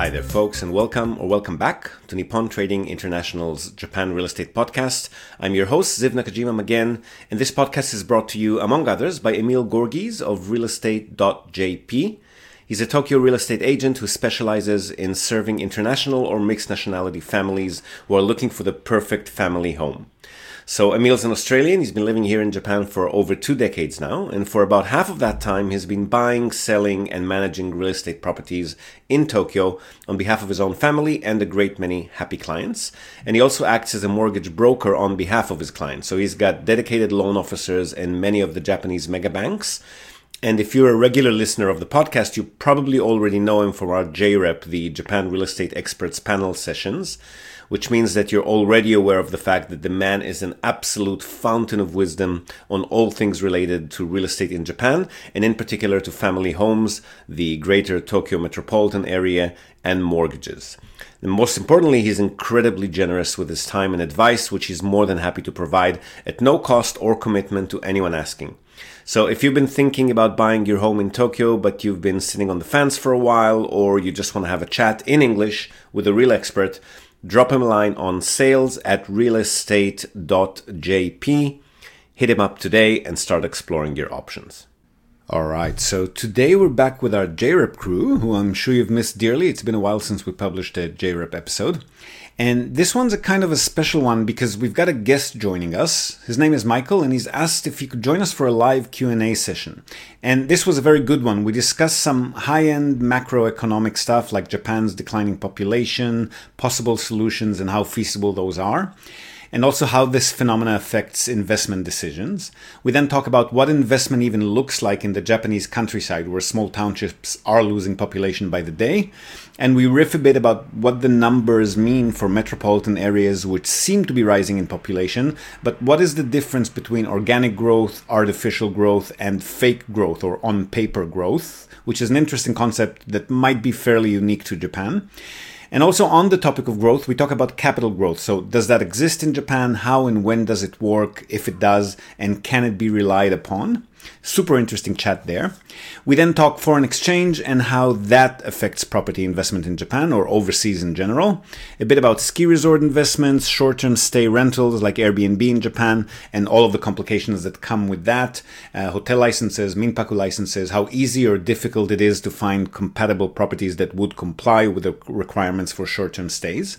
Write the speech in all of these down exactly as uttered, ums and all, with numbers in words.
Hi there, folks, and welcome or welcome back to Nippon Trading International's Japan Real Estate Podcast. I'm your host, Ziv Nakajima again, and this podcast is brought to you, among others, by Emil Gorgies of real estate dot j p. He's a Tokyo real estate agent who specializes in serving international or mixed nationality families who are looking for the perfect family home. So Emil's an Australian. He's been living here in Japan for over two decades now, and for about half of that time he's been buying, selling, and managing real estate properties in Tokyo on behalf of his own family and a great many happy clients. And he also acts as a mortgage broker on behalf of his clients. So he's got dedicated loan officers in many of the Japanese mega banks. And if you're a regular listener of the podcast, you probably already know him from our J R E P, the Japan Real Estate Experts Panel sessions, which means that you're already aware of the fact that the man is an absolute fountain of wisdom on all things related to real estate in Japan, and in particular to family homes, the greater Tokyo metropolitan area, and mortgages. And most importantly, he's incredibly generous with his time and advice, which he's more than happy to provide at no cost or commitment to anyone asking. So if you've been thinking about buying your home in Tokyo, but you've been sitting on the fence for a while, or you just want to have a chat in English with a real expert, drop him a line on sales at real estate dot j p. Hit him up today and start exploring your options. All right, so today we're back with our J R E P crew, who I'm sure you've missed dearly. It's been a while since we published a J R E P episode. And this one's a kind of a special one because we've got a guest joining us. His name is Michael, and he's asked if he could join us for a live Q and A session. And this was a very good one. We discussed some high-end macroeconomic stuff like Japan's declining population, possible solutions, and how feasible those are, and also how this phenomena affects investment decisions. We then talk about what investment even looks like in the Japanese countryside, where small townships are losing population by the day. And we riff a bit about what the numbers mean for metropolitan areas which seem to be rising in population, but what is the difference between organic growth, artificial growth, and fake growth or on-paper growth, which is an interesting concept that might be fairly unique to Japan. And also on the topic of growth, we talk about capital growth. So does that exist in Japan? How and when does it work, if it does, and can it be relied upon? Super interesting chat there. We then talk foreign exchange and how that affects property investment in Japan or overseas in general. A bit about ski resort investments, short-term stay rentals like Airbnb in Japan, and all of the complications that come with that. Uh, hotel licenses, minpaku licenses, how easy or difficult it is to find compatible properties that would comply with the requirements for short-term stays.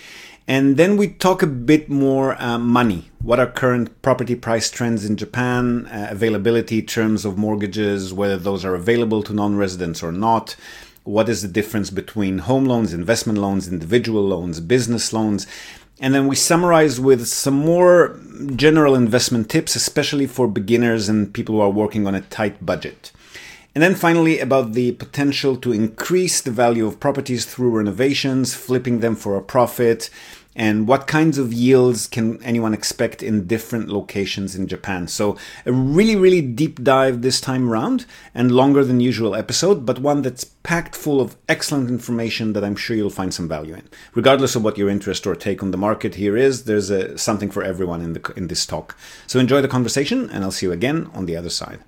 And then we talk a bit more uh, money. What are current property price trends in Japan, uh, availability, terms of mortgages, whether those are available to non-residents or not. What is the difference between home loans, investment loans, individual loans, business loans? And then we summarize with some more general investment tips, especially for beginners and people who are working on a tight budget. And then finally, about the potential to increase the value of properties through renovations, flipping them for a profit, and what kinds of yields can anyone expect in different locations in Japan. So a really, really deep dive this time around, and longer than usual episode, but one that's packed full of excellent information that I'm sure you'll find some value in. Regardless of what your interest or take on the market here is, there's a, something for everyone in the in this talk. So enjoy the conversation, and I'll see you again on the other side.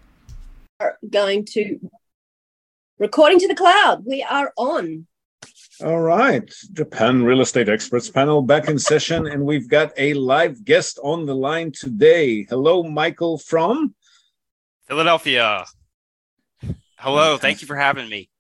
Going to recording to the cloud. We are on. All right. Japan Real Estate Experts Panel back in session, and we've got a live guest on the line today. Hello, Michael from Philadelphia. Hello. Thank you for having me.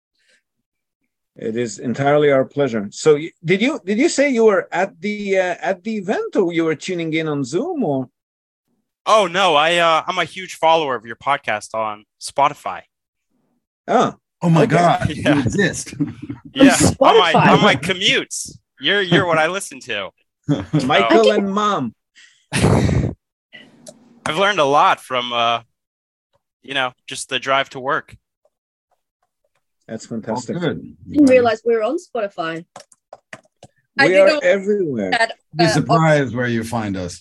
It is entirely our pleasure. So did you did you say you were at the uh, at the event, or you were tuning in on Zoom, or? Oh, no, I, uh, I'm a huge follower of your podcast on Spotify. Oh, oh my okay. God, Yeah. you exist. Yeah, on my, Spotify. on my commutes. You're you're what I listen to. Michael Okay. and Mom. I've learned a lot from, uh, you know, just the drive to work. That's Oh, fantastic. good. Didn't realize we were on Spotify. I We do are know everywhere. that, Be uh, surprised where you find us.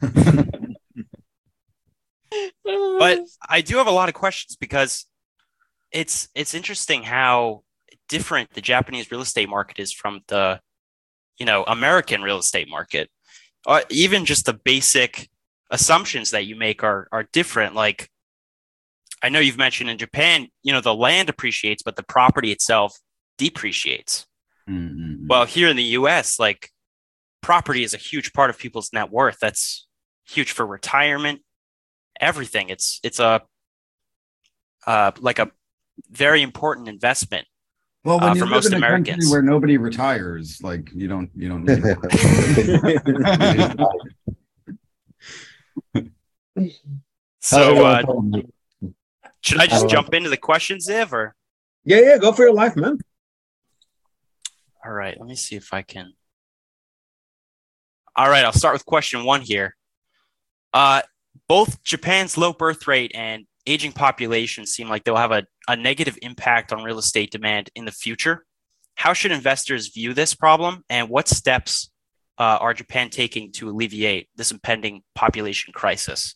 But I do have a lot of questions because it's it's interesting how different the Japanese real estate market is from the, you know, American real estate market. Uh, even just the basic assumptions that you make are are different. Like, I know you've mentioned in Japan, you know, the land appreciates, but the property itself depreciates. Mm-hmm. Well, here in the U S, like property is a huge part of people's net worth. That's huge for retirement, everything. It's it's a uh, like a very important investment. Well, when uh, you for live most in a country Americans. where nobody retires, like you don't you don't need it. So uh, should I just jump into the questions, Ziv, or? Yeah, yeah, go for your life, man. All right, let me see if I can. All right, I'll start with question one here. Uh, both Japan's low birth rate and aging population seem like they'll have a, a negative impact on real estate demand in the future. How should investors view this problem, and what steps uh, are Japan taking to alleviate this impending population crisis?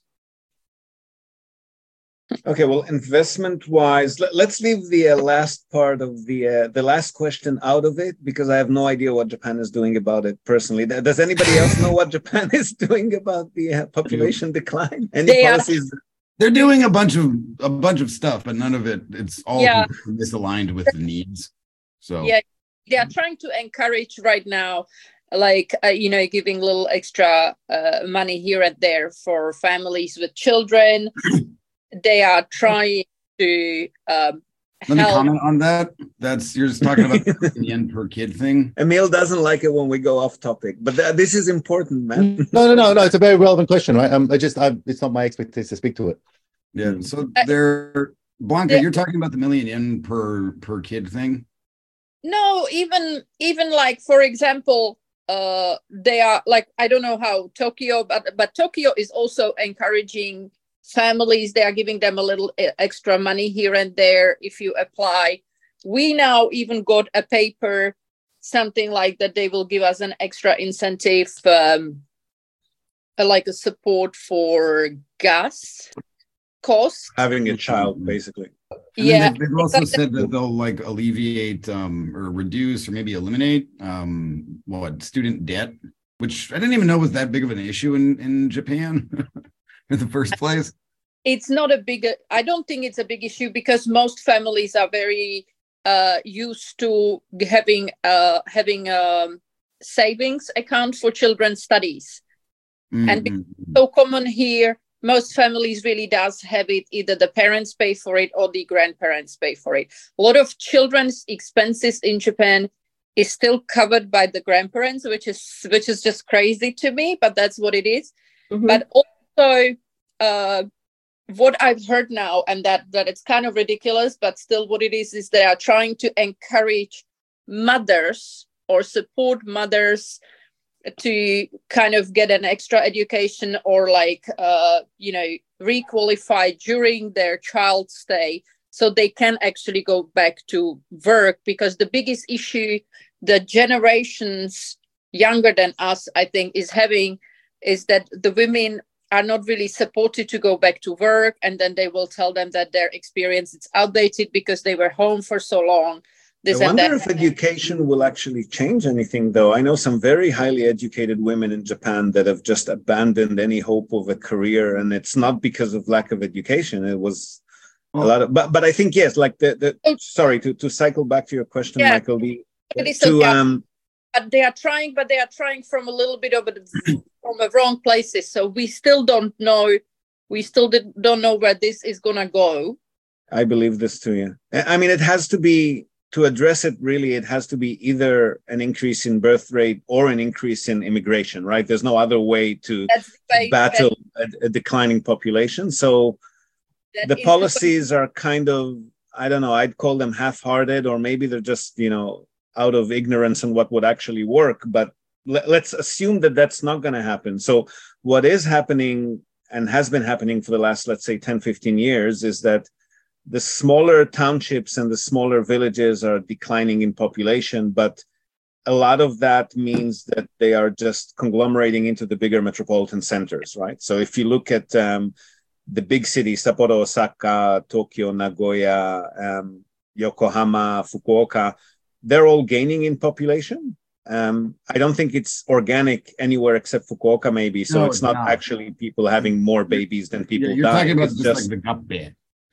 Okay, well, investment-wise, let, let's leave the uh, last part of the uh, the last question out of it, because I have no idea what Japan is doing about it personally. Does anybody else know what Japan is doing about the uh, population decline? Any They policies? Are, they're doing a bunch of a bunch of stuff, but none of it. It's all yeah. misaligned with the needs. So yeah, they are trying to encourage right now, like uh, you know, giving little extra uh, money here and there for families with children. They are trying to um, let me help. comment on that. That's you're just talking about the yen per kid thing. Emil doesn't like it when we go off topic, but th- this is important, man. No, no, no, no. It's a very relevant question, right? Um, I just, I, it's not my expertise to speak to it. Yeah. So Uh, they're Blanca. they- You're talking about the million yen per per kid thing. No, even even like for example, uh, they are like I don't know how Tokyo, but but Tokyo is also encouraging families. They are giving them a little extra money here and there if you apply. We now even got a paper, something like that they will give us an extra incentive, um, like a support for gas costs. Having a child, basically. And Yeah, they've, they've also said that they'll like alleviate um, or reduce or maybe eliminate um, what student debt, which I didn't even know was that big of an issue in in Japan in the first place. it's not a big, I don't think it's a big issue because most families are very uh, used to having uh, having a savings account for children's studies. Mm-hmm. And because it's so common here, most families really does have it. Either the parents pay for it or the grandparents pay for it. A lot of children's expenses in Japan is still covered by the grandparents, which is which is just crazy to me, but that's what it is. Mhm. But also, uh, what I've heard now, and that that it's kind of ridiculous, but still what it is, is they are trying to encourage mothers or support mothers to kind of get an extra education or like, uh, you know, re-qualify during their child stay so they can actually go back to work. Because the biggest issue the generations younger than us, I think, is having is that the women are not really supported to go back to work, and then they will tell them that their experience is outdated because they were home for so long. This I and wonder that. if education will actually change anything, though. I know some very highly educated women in Japan that have just abandoned any hope of a career, and it's not because of lack of education. It was Well, a lot of, but but I think yes, like the the. Oh. Sorry to to cycle back to your question, Yeah. Michael. The It is to okay. um. But they are trying, but they are trying from a little bit of a, from the wrong places. So we still don't know. We still did, don't know where this is gonna go. I believe this too. Yeah, I I mean, it has to be. To address it, really, it has to be either an increase in birth rate or an increase in immigration, right? There's no other way to That's the way, battle a, a declining population. So that the is policies are kind of, I don't know, I'd call them half-hearted, or maybe they're just, you know, out of ignorance on what would actually work. But let, let's assume that that's not going to happen. So what is happening and has been happening for the last, let's say, ten, fifteen years is that the smaller townships and the smaller villages are declining in population, but a lot of that means that they are just conglomerating into the bigger metropolitan centers, right? So if you look at um, the big cities, Sapporo, Osaka, Tokyo, Nagoya, um, Yokohama, Fukuoka, they're all gaining in population. Um, I don't think it's organic anywhere except Fukuoka, maybe. So No, it's it's not, not. actually people having more babies than people yeah, you're die. talking about It's just, like the gappe.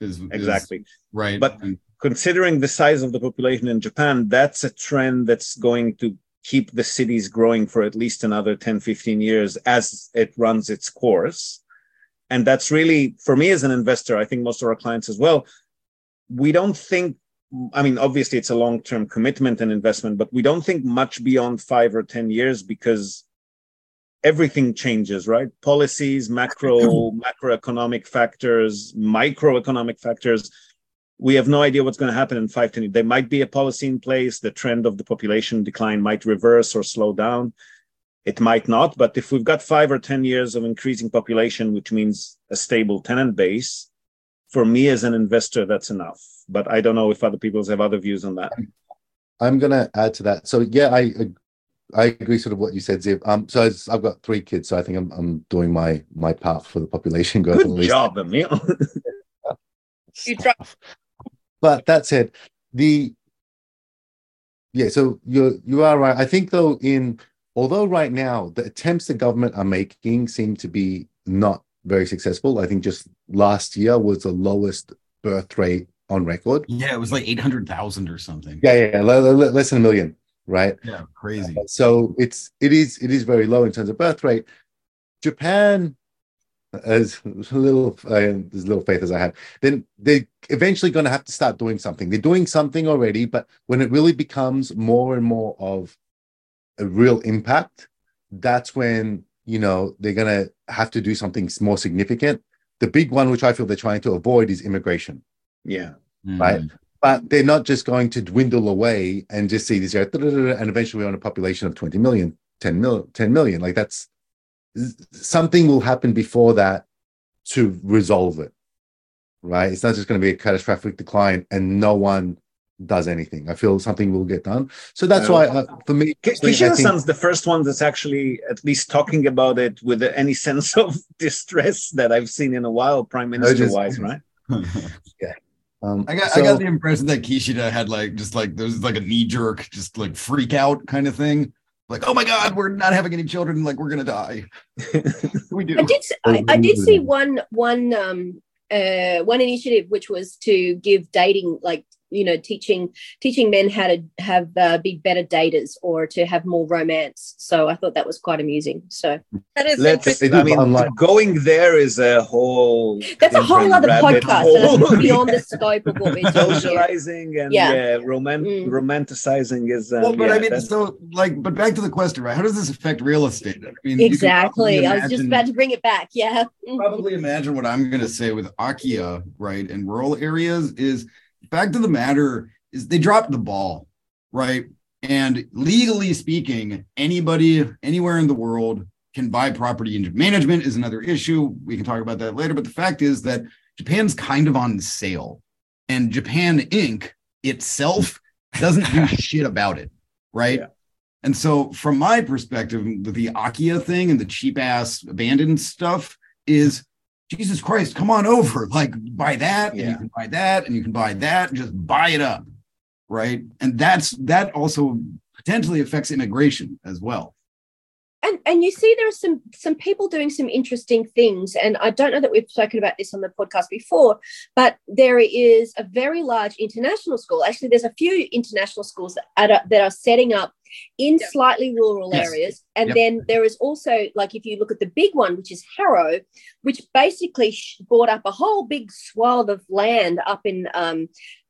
Is, is Exactly. right. But And- considering the size of the population in Japan, that's a trend that's going to keep the cities growing for at least another ten, fifteen years as it runs its course. And that's really, for me as an investor, I think most of our clients as well, we don't think, I mean, obviously it's a long-term commitment and investment, but we don't think much beyond five or ten years because everything changes, right? Policies, macro, macroeconomic factors, microeconomic factors. We have no idea what's going to happen in five, ten years. There might be a policy in place. The trend of the population decline might reverse or slow down. It might not, but if we've got five or ten years of increasing population, which means a stable tenant base, for me as an investor, that's enough. But I don't know if other people have other views on that. I'm going to add to that. So yeah, I I agree sort of what you said, Ziv. Um, so as I've got three kids, so I think I'm I'm doing my my part for the population growth. Good job, Emil. You try- But that said, the yeah, so you're you are right. I think though, in although right now the attempts the government are making seem to be not very successful. I think just last year was the lowest birth rate on record. yeah, it was like eight hundred thousand or something. Yeah, yeah, yeah, less than a million, right? Yeah, crazy. Uh, so it's it is it is very low in terms of birth rate. Japan, as little uh, as little faith as I have, then they're eventually going to have to start doing something. They're doing something already, but when it really becomes more and more of a real impact, that's when, you know, they're going to have to do something more significant. The big one, which I feel they're trying to avoid, is immigration. Yeah. Right. But they're not just going to dwindle away and just see this, and eventually we're on a population of twenty million, ten million. Like that's something will happen before that to resolve it. Right. It's not just going to be a catastrophic decline and no one does anything. I feel something will get done. So that's uh, why, uh, for me, Kishida-san's the first one that's actually at least talking about it with any sense of distress that I've seen in a while, Prime Minister-wise, right? Yeah. Um, I got so, I got the impression that Kishida had like just like there was like a knee jerk, just like freak out kind of thing. Like, oh my God, we're not having any children. Like, we're gonna die. We do. I did. I, I did see one one um uh one initiative which was to give dating, like, you know, teaching teaching men how to have uh, be better daters or to have more romance. So I thought that was quite amusing. So that is Let's, interesting. I mean, going there is a whole. That's a whole other podcast. hole. So that's beyond the scope of what we're doing here. Socializing and Yeah. yeah, roman- Mm. romanticizing is. Um, Well, but yeah, I mean, that's- so like, but back to the question, right? How does this affect real estate? I mean, you can Exactly. probably I was just imagine- about to bring it back. Yeah. probably imagine what I'm going to say with Akia, right, in rural areas is fact of the matter is they dropped the ball, right? And legally speaking, anybody anywhere in the world can buy property. And management is another issue. We can talk about that later. But the fact is that Japan's kind of on sale, and Japan Incorporated itself doesn't do shit about it, right? Yeah. And so from my perspective, with the Akia thing and the cheap ass abandoned stuff is, Jesus Christ, come on over. Like, buy that, yeah. and you can buy that, and you can buy that, and just buy it up, right? And that's that also potentially affects immigration as well. And and you see there are some some people doing some interesting things, and I don't know that we've spoken about this on the podcast before, but there is a very large international school. Actually, there's a few international schools that are, that are setting up in yep. slightly rural yes. areas. And yep. then there is also, like, if you look at the big one, which is Harrow, which basically bought up a whole big swath of land up in um,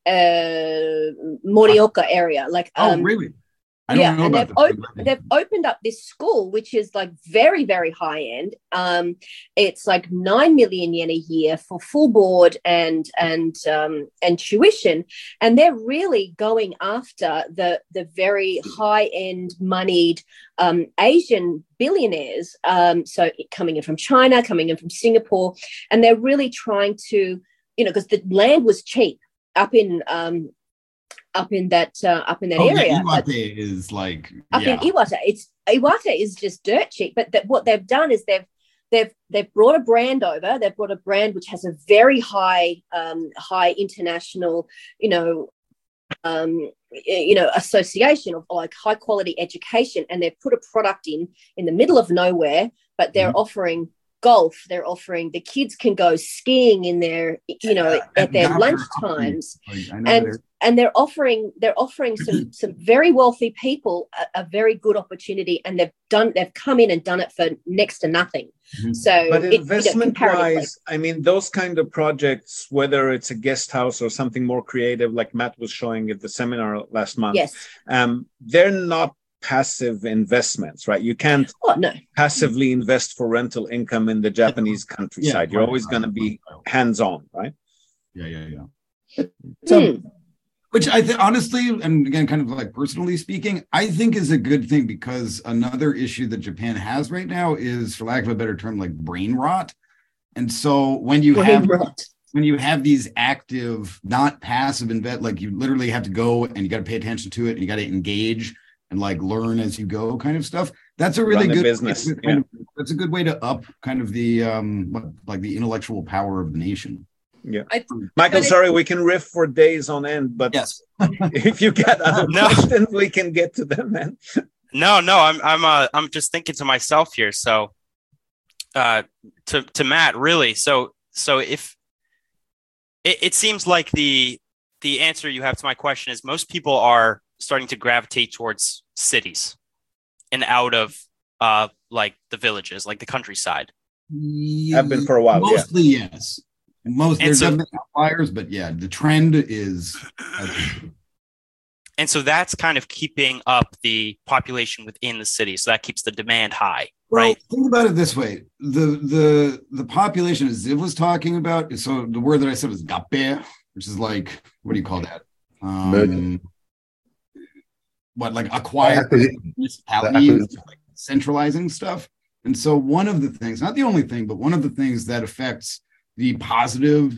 uh, Morioka area. Like, oh, um, really? I yeah, and they've, op- they've opened up this school, which is like very, very high end. Um, it's like nine million yen a year for full board and and um, and tuition, and they're really going after the the very high end moneyed um, Asian billionaires. Um, so coming in from China, coming in from Singapore, and they're really trying to, you know, because the land was cheap up in. Um, Up in that, uh, up in that oh, area. Yeah, Iwate is like up yeah. in Iwate. It's Iwate is just dirt cheap. But that, what they've done is they've they've they've brought a brand over. They've brought a brand which has a very high, um, high international, you know, um, you know, association of like high quality education, and they've put a product in in the middle of nowhere, but they're mm-hmm. offering golf. They're offering the kids can go skiing in their, you know, Yeah, at their and lunch they're times, Like, I know and they're- and they're offering they're offering some some very wealthy people a, a very good opportunity, and they've done they've come in and done it for next to nothing. Mhm. So, But it, investment you know, comparatively- wise, I mean, those kind of projects, whether it's a guest house or something more creative, like Matt was showing at the seminar last month, yes, um, they're not passive investments, right? You can't oh no, passively invest for rental income in the Japanese countryside. Yeah, You're right, always going to right, be right. hands-on, right? Yeah, yeah, yeah. So, Hmm. Which I think, honestly, and again, kind of like personally speaking, I think is a good thing, because another issue that Japan has right now is, for lack of a better term, like brain rot. And so when you Brain have rot. when you have these active, not passive invest, like you literally have to go and you got to pay attention to it and you got to engage and like learn as you go, kind of stuff. That's a really Run a good business, kind yeah. of- that's a good way to up kind of the um what- like the intellectual power of the nation. I, Michael, But it- sorry, we can riff for days on end, but Yes. if you got other No. questions, we can get to them, man. No, no, I'm I'm uh I'm just thinking to myself here. So uh to to Matt, really. So so if it, it seems like the the answer you have to my question is most people are starting to gravitate towards cities and out of uh like the villages, like the countryside. Have been for a while, yeah. Mostly, yes. Most And there's so- definitely outliers, but yeah, the trend is And so that's kind of keeping up the population within the city. So that keeps the demand high, Well, right? think about it this way: the the the population, as Ziv was talking about, so the word that I said was gappe, which is like, what do you call that? Um, Merger. what like acquire Acquisition. municipalities, Acquisition. like centralizing stuff. And so one of the things, not the only thing, but one of the things that affects the positive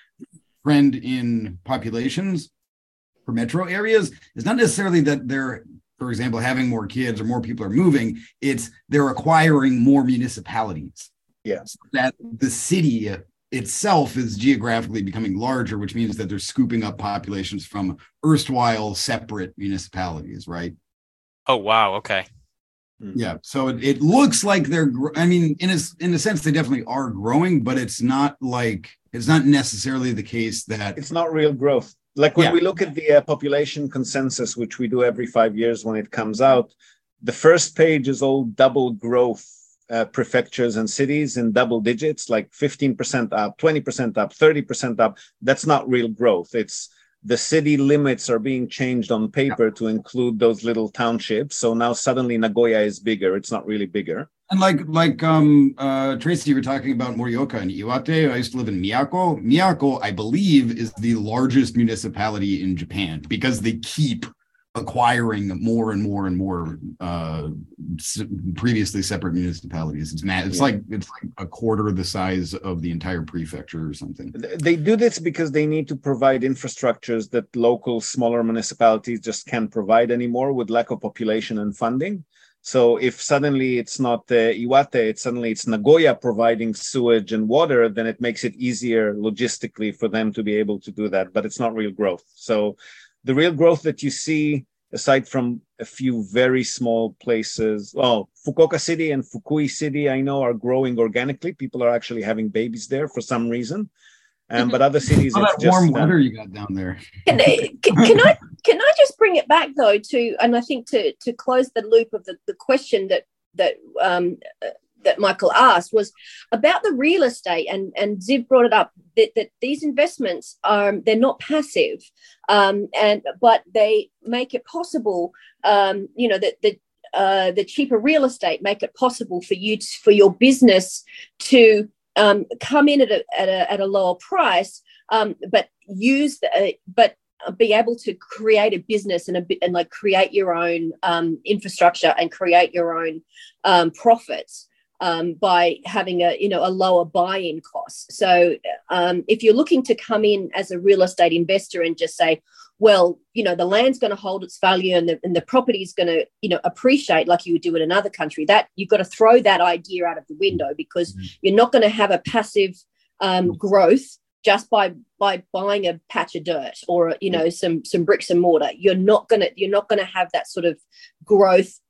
trend in populations for metro areas is not necessarily that they're, for example, having more kids or more people are moving. It's they're acquiring more municipalities. Yeah. So that the city itself is geographically becoming larger, which means that they're scooping up populations from erstwhile separate municipalities, right? Oh wow, okay. Yeah. So it, it looks like they're, gr- I mean, in a, in a sense, they definitely are growing, but it's not like, it's not necessarily the case that It's not real growth. Like when Yeah. we look at the uh, population consensus, which we do every five years when it comes out, the first page is all double growth uh, prefectures and cities in double digits, like fifteen percent up, twenty percent up, thirty percent up. That's not real growth. It's the city limits are being changed on paper to include those little townships. So now suddenly Nagoya is bigger. It's not really bigger. And like like um uh Tracy, you were talking about Morioka and Iwate. I used to live in Miyako. Miyako, I believe, is the largest municipality in Japan because they keep acquiring more and more and more uh s- previously separate municipalities. It's mad. It's Yeah. like it's like a quarter the size of the entire prefecture or something. Th- They do this because they need to provide infrastructures that local smaller municipalities just can't provide anymore with lack of population and funding. So if suddenly it's not uh, Iwate, it's suddenly it's Nagoya providing sewage and water, then it makes it easier logistically for them to be able to do that. But it's not real growth. So the real growth that you see, aside from a few very small places, well, Fukuoka City and Fukui City, I know, are growing organically. People are actually having babies there for some reason. Um, but other cities, All it's that just warm uh, weather you got down there. Can, can, can I can I just bring it back though to, and I think to to close the loop of the, the question that that um, uh, that Michael asked was about the real estate, and and Ziv brought it up that, that these investments are they're not passive, um, and but they make it possible, um, you know, that the uh, the cheaper real estate make it possible for you to, for your business to um, come in at a, at a at a lower price, um, but use the, uh, but be able to create a business and a bit and like create your own um, infrastructure and create your own um, profits um, by having a you know a lower buy-in cost. So um, if you're looking to come in as a real estate investor and just say, well, you know, the land's going to hold its value and the, and the property is going to, you know, appreciate like you would do in another country, that you've got to throw that idea out of the window because mm-hmm. you're not going to have a passive um, growth just by by buying a patch of dirt or, you know, some some bricks and mortar. You're not going to you're not going to have that sort of growth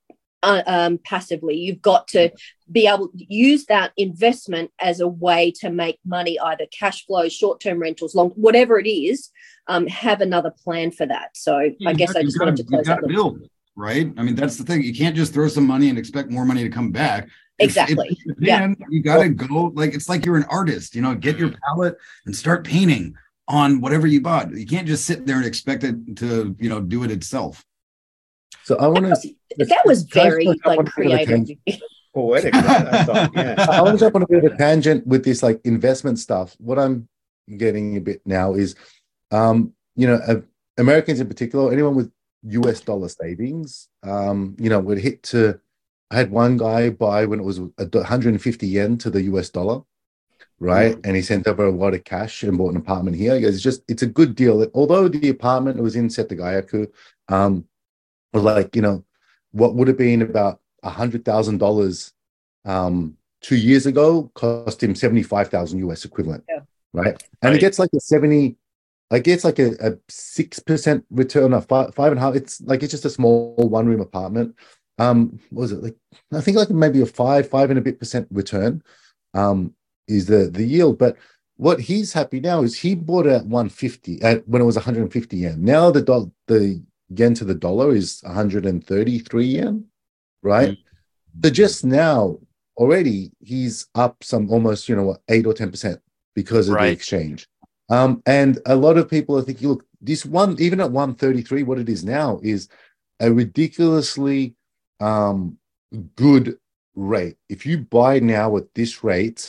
uh, um, passively. You've got to be able to use that investment as a way to make money, either cash flow, short-term rentals, long, whatever it is. Um, have another plan for that. So Yeah, I guess got, I just gotta, wanted to close that. Build, right? I mean, that's the thing. You can't just throw some money and expect more money to come back. Exactly. If, if Japan, yeah. You got to go, like, it's like you're an artist, you know, get your palette and start painting on whatever you bought. You can't just sit there and expect it to, you know, do it itself. So I want to. That was very like creative. Poetic. I thought, yeah. I want to jump on a bit of a tangent with this like investment stuff. What I'm getting a bit now is, um, you know, uh, Americans in particular, anyone with U S dollar savings, um, you know, would hit to. I had one guy buy when it was one hundred fifty yen to the U S dollar, right? Mm-hmm. And he sent over a lot of cash and bought an apartment here. He goes, it's just, it's a good deal. Although the apartment was in Setagaya-ku, um, was like, you know, what would have been about one hundred thousand dollars um, two years ago cost him seventy-five thousand U S equivalent, yeah. right? And right. It gets like a seventy, like it's like a, a six percent return, or five, five and a half. It's like, it's just a small one room apartment. Um, what was it like? I think like maybe a five, five and a bit percent return um, is the the yield. But what he's happy now is he bought it at one fifty at when it was one hundred fifty yen. Now the do- the yen to the dollar is one hundred thirty-three yen, right? Mm-hmm. So just now already he's up some almost you know eight or ten percent because of right. the exchange. Um, and a lot of people are thinking, look, this one even at one thirty-three, what it is now is a ridiculously um good rate. If you buy now at this rate,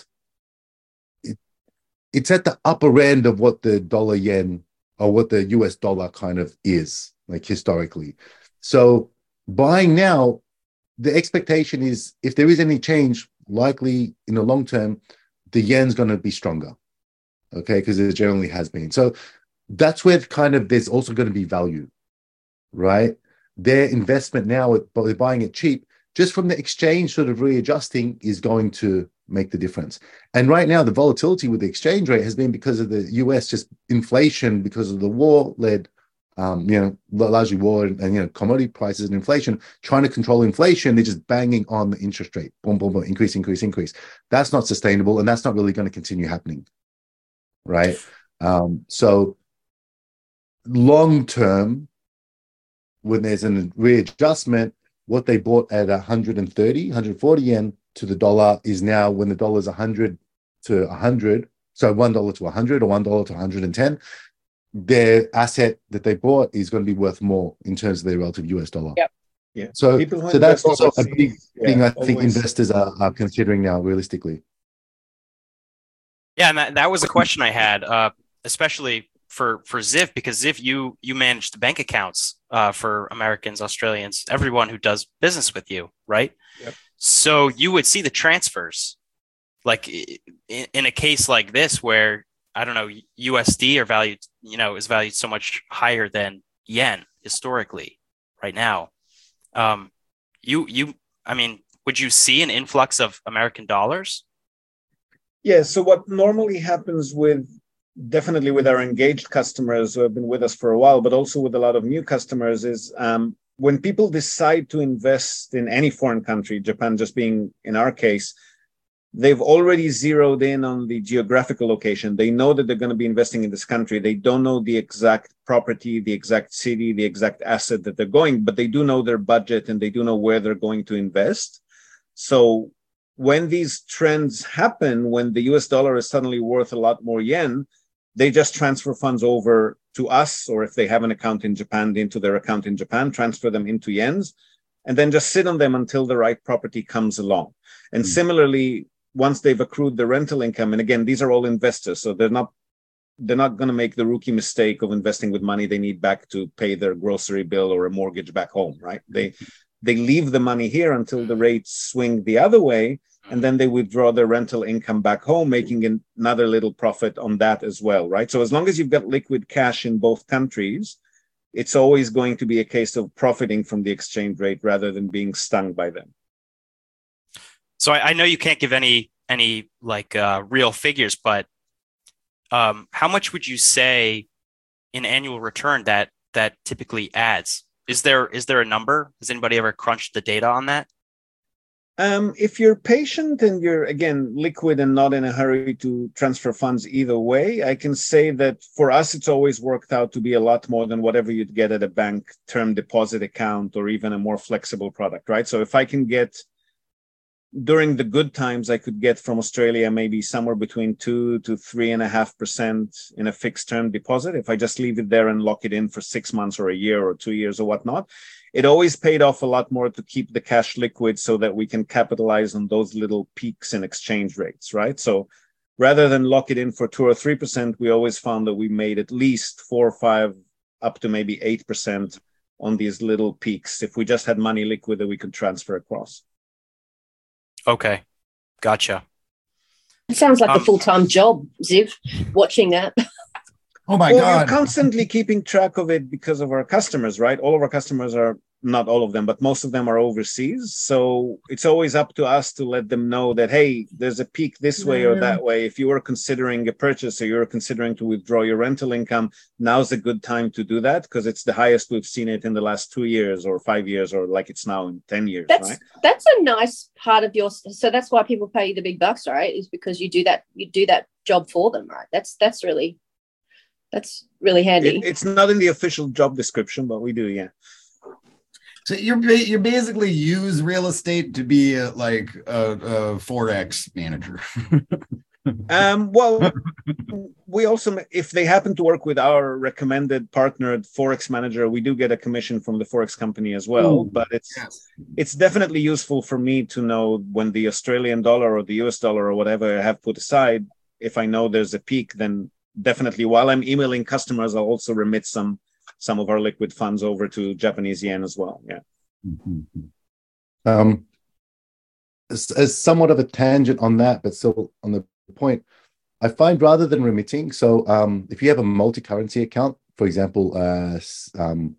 it, it's at the upper end of what the dollar yen or what the U S dollar kind of is, like historically. So buying now, the expectation is if there is any change, likely in the long term, the yen's going to be stronger, okay, because it generally has been. So that's where kind of there's also going to be value, right? Their investment now, by buying it cheap, just from the exchange sort of readjusting is going to make the difference. And right now, the volatility with the exchange rate has been because of the U S just inflation because of the war-led, um, you know, largely war and, and, you know, commodity prices and inflation, trying to control inflation, they're just banging on the interest rate, boom, boom, boom, increase, increase, increase. That's not sustainable, and that's not really going to continue happening, right? Um, so long-term, when there's a readjustment, what they bought at one hundred thirty, one hundred forty yen to the dollar is now when the dollar is one hundred to one hundred, so one dollar to one hundred or one dollar to one hundred ten, their asset that they bought is going to be worth more in terms of their relative U S dollar. Yep. Yeah. So, so that's also a big yeah, thing I always. think investors are, are considering now, realistically. Yeah, and that, that was a question I had, uh, especially for for Ziv, because Ziv, you you manage the bank accounts uh, for Americans, Australians, everyone who does business with you, right? Yep. So you would see the transfers, like in, in a case like this where I don't know U S D are valued, you know, is valued so much higher than yen historically right now. Um, you you, I mean, would you see an influx of American dollars? Yeah. So what normally happens with definitely with our engaged customers who have been with us for a while, but also with a lot of new customers is um, when people decide to invest in any foreign country, Japan just being in our case, they've already zeroed in on the geographical location. They know that they're going to be investing in this country. They don't know the exact property, the exact city, the exact asset that they're going, but they do know their budget and they do know where they're going to invest. So when these trends happen, when the U S dollar is suddenly worth a lot more yen, they just transfer funds over to us, or if they have an account in Japan, into their account in Japan, transfer them into yens, and then just sit on them until the right property comes along. And mm. similarly, once they've accrued the rental income, and again, these are all investors, so they're not they're not going to make the rookie mistake of investing with money they need back to pay their grocery bill or a mortgage back home, right? They they leave the money here until the rates swing the other way, and then they withdraw their rental income back home, making another little profit on that as well, right? So as long as you've got liquid cash in both countries, it's always going to be a case of profiting from the exchange rate rather than being stung by them. So I, I know you can't give any any like uh, real figures, but um, how much would you say in annual return that that typically adds Is there is there a number? Has anybody ever crunched the data on that? Um, if you're patient and you're, again, liquid and not in a hurry to transfer funds either way, I can say that for us, it's always worked out to be a lot more than whatever you'd get at a bank term deposit account or even a more flexible product, right? So if I can get, during the good times, I could get from Australia maybe somewhere between two to three and a half percent in a fixed term deposit. If I just leave it there and lock it in for six months or a year or two years or whatnot, it always paid off a lot more to keep the cash liquid so that we can capitalize on those little peaks in exchange rates, right? So rather than lock it in for two or three percent, we always found that we made at least four or five, up to maybe eight percent on these little peaks if we just had money liquid that we could transfer across. Okay, gotcha. It sounds like Um, a full-time job, Ziv, watching that. Oh my well, God. we're constantly keeping track of it because of our customers, right? All of our customers are, not all of them, but most of them are overseas. So it's always up to us to let them know that, hey, there's a peak this way or that way. If you were considering a purchase or you're considering to withdraw your rental income, now's a good time to do that because it's the highest we've seen it in the last two years or five years or like it's now in ten years, That's right? that's a nice part of your. So that's why people pay you the big bucks, right? Is because you do that. You do that job for them, right? That's that's really. That's really handy. It, it's not in the official job description, but we do, yeah. So you're ba- you basically use real estate to be a, like a, a forex manager. Um, well, we also, if they happen to work with our recommended partnered Forex manager, we do get a commission from the Forex company as well. Ooh, but it's yes. it's definitely useful for me to know when the Australian dollar or the U S dollar or whatever I have put aside, if I know there's a peak, then definitely while I'm emailing customers, I'll also remit some some of our liquid funds over to Japanese yen as well. Yeah. Um, as, as somewhat of a tangent on that, but still on the point, I find rather than remitting, so um, if you have a multi-currency account, for example, uh, s- um,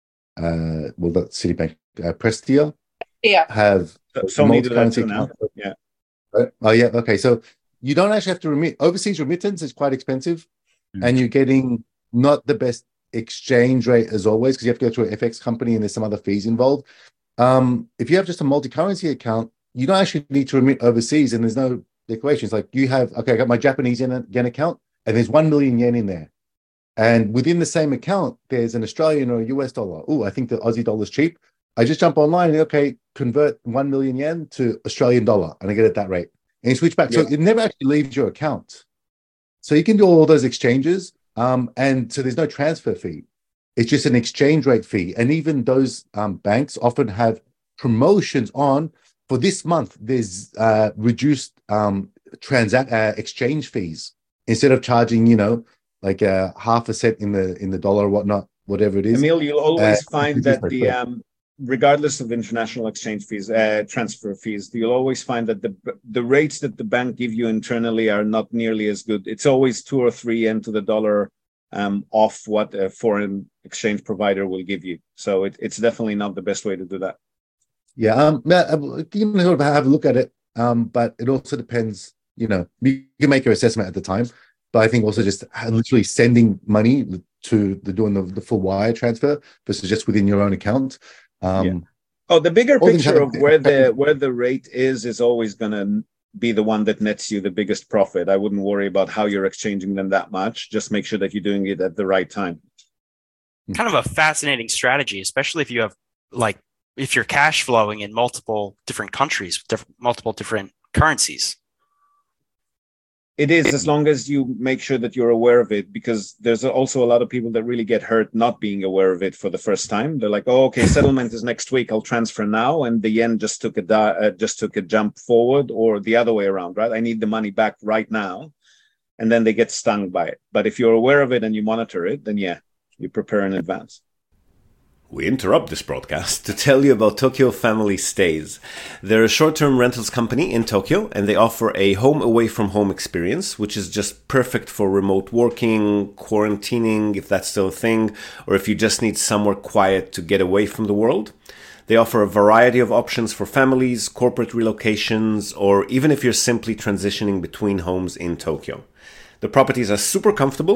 uh, well, that's Citibank, uh, Prestia Yeah. have So, a so need to do that multi-currency too now. account. Yeah. Right? Oh, yeah. Okay. So you don't actually have to remit. Overseas remittance is quite expensive, Mm. and you're getting not the best exchange rate as always because you have to go through an F X company and there's some other fees involved. Um, if you have just a multi-currency account, you don't actually need to remit overseas, and there's no equations. Like you have, okay, I got my Japanese yen, yen account, and there's one million yen in there. And within the same account, there's an Australian or a U S dollar. Oh, I think the Aussie dollar is cheap. I just jump online and, okay, convert one million yen to Australian dollar, and I get it at that rate. And you switch back. Yeah. So it never actually leaves your account. So you can do all those exchanges. Um, and so there's no transfer fee. It's just an exchange rate fee. And even those um, banks often have promotions on for this month. There's uh, reduced um, transact uh, exchange fees instead of charging, you know, like uh, half a cent in the in the dollar or whatnot, whatever it is. Emil, you'll always Uh, find that reduce the my fee. um, regardless of international exchange fees, uh, transfer fees, you'll always find that the the rates that the bank give you internally are not nearly as good. It's always two or three yen to the dollar um, off what a foreign exchange provider will give you. So it, it's definitely not the best way to do that. Yeah, um, yeah, uh, you can sort of have a look at it, um, but it also depends. You know, you can make your assessment at the time, but I think also just literally sending money to the doing the, the full wire transfer versus just within your own account. Um, Yeah. Oh, the bigger all things picture have- of where the where the rate is is always going to be the one that nets you the biggest profit. I wouldn't worry about how you're exchanging them that much. Just make sure that you're doing it at the right time. Kind of a fascinating strategy, especially if you have like if you're cash flowing in multiple different countries, different, multiple different currencies. It is, as long as you make sure that you're aware of it, because there's also a lot of people that really get hurt not being aware of it for the first time. They're like, "Oh, okay, settlement is next week. I'll transfer now," and the yen just took a di- uh, just took a jump forward, or the other way around, right? I need the money back right now, and then they get stung by it. But if you're aware of it and you monitor it, then yeah, you prepare in advance. We interrupt this broadcast to tell you about Tokyo Family Stays. They're a short-term rentals company in Tokyo, and they offer a home away from home experience, which is just perfect for remote working, quarantining, if that's still a thing, or if you just need somewhere quiet to get away from the world. They offer a variety of options for families, corporate relocations, or even if you're simply transitioning between homes in Tokyo. The properties are super comfortable,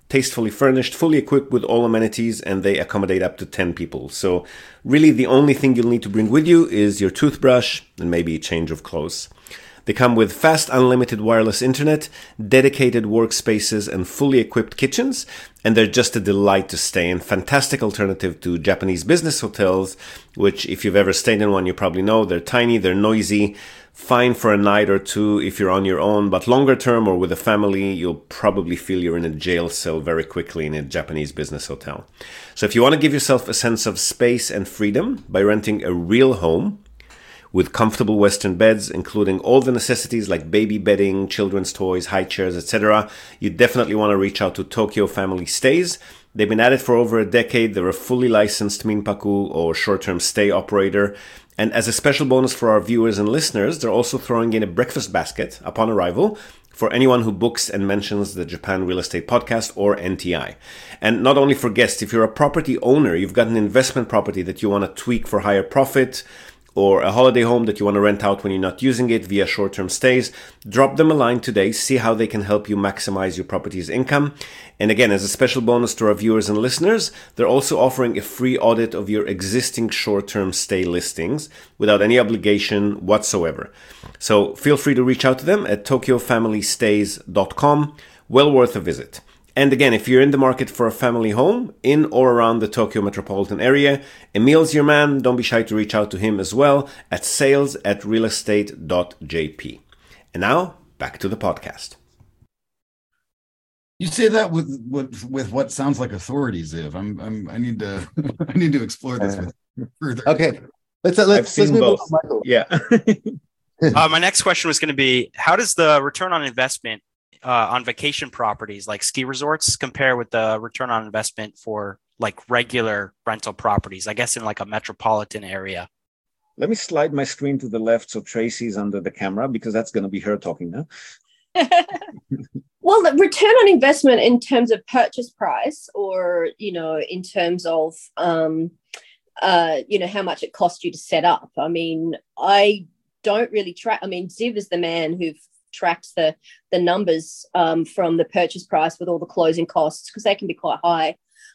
tastefully furnished, fully equipped with all amenities, and they accommodate up to ten people. So really the only thing you'll need to bring with you is your toothbrush and maybe a change of clothes. They come with fast, unlimited wireless internet, dedicated workspaces, and fully equipped kitchens, and they're just a delight to stay in. Fantastic alternative to Japanese business hotels, which if you've ever stayed in one, you probably know they're tiny, they're noisy, fine for a night or two if you're on your own, but longer term or with a family, you'll probably feel you're in a jail cell very quickly in a Japanese business hotel. So if you want to give yourself a sense of space and freedom by renting a real home, with comfortable Western beds, including all the necessities like baby bedding, children's toys, high chairs, et cetera, you definitely want to reach out to Tokyo Family Stays. They've been at it for over a decade. They're a fully licensed minpaku or short-term stay operator. And as a special bonus for our viewers and listeners, they're also throwing in a breakfast basket upon arrival for anyone who books and mentions the Japan Real Estate Podcast or N T I. And not only for guests, if you're a property owner, you've got an investment property that you want to tweak for higher profit, or a holiday home that you want to rent out when you're not using it via short-term stays, drop them a line today, see how they can help you maximize your property's income. And again, as a special bonus to our viewers and listeners, they're also offering a free audit of your existing short-term stay listings without any obligation whatsoever. So feel free to reach out to them at tokyo family stays dot com. Well worth a visit. And again, if you're in the market for a family home in or around the Tokyo metropolitan area, Emil's your man. Don't be shy to reach out to him as well at sales at realestate dot j p. And now, back to the podcast. You say that with with, with what sounds like authority, Ziv. I'm, I'm I need to I need to explore this Uh, with further. Okay, let's uh, let's, I've let's seen move on, both. Michael. Yeah. Uh, my next question was going to be, how does the return on investment uh, on vacation properties like ski resorts compare with the return on investment for like regular rental properties, I guess in like a metropolitan area? Let me slide my screen to the left so Tracy's under the camera, because that's going to be her talking now. Well, the return on investment in terms of purchase price, or, you know, in terms of, um, uh, you know, how much it cost you to set up. I mean, I don't really track. I mean, Ziv is the man who tracks the the numbers um, from the purchase price with all the closing costs, because they can be quite high.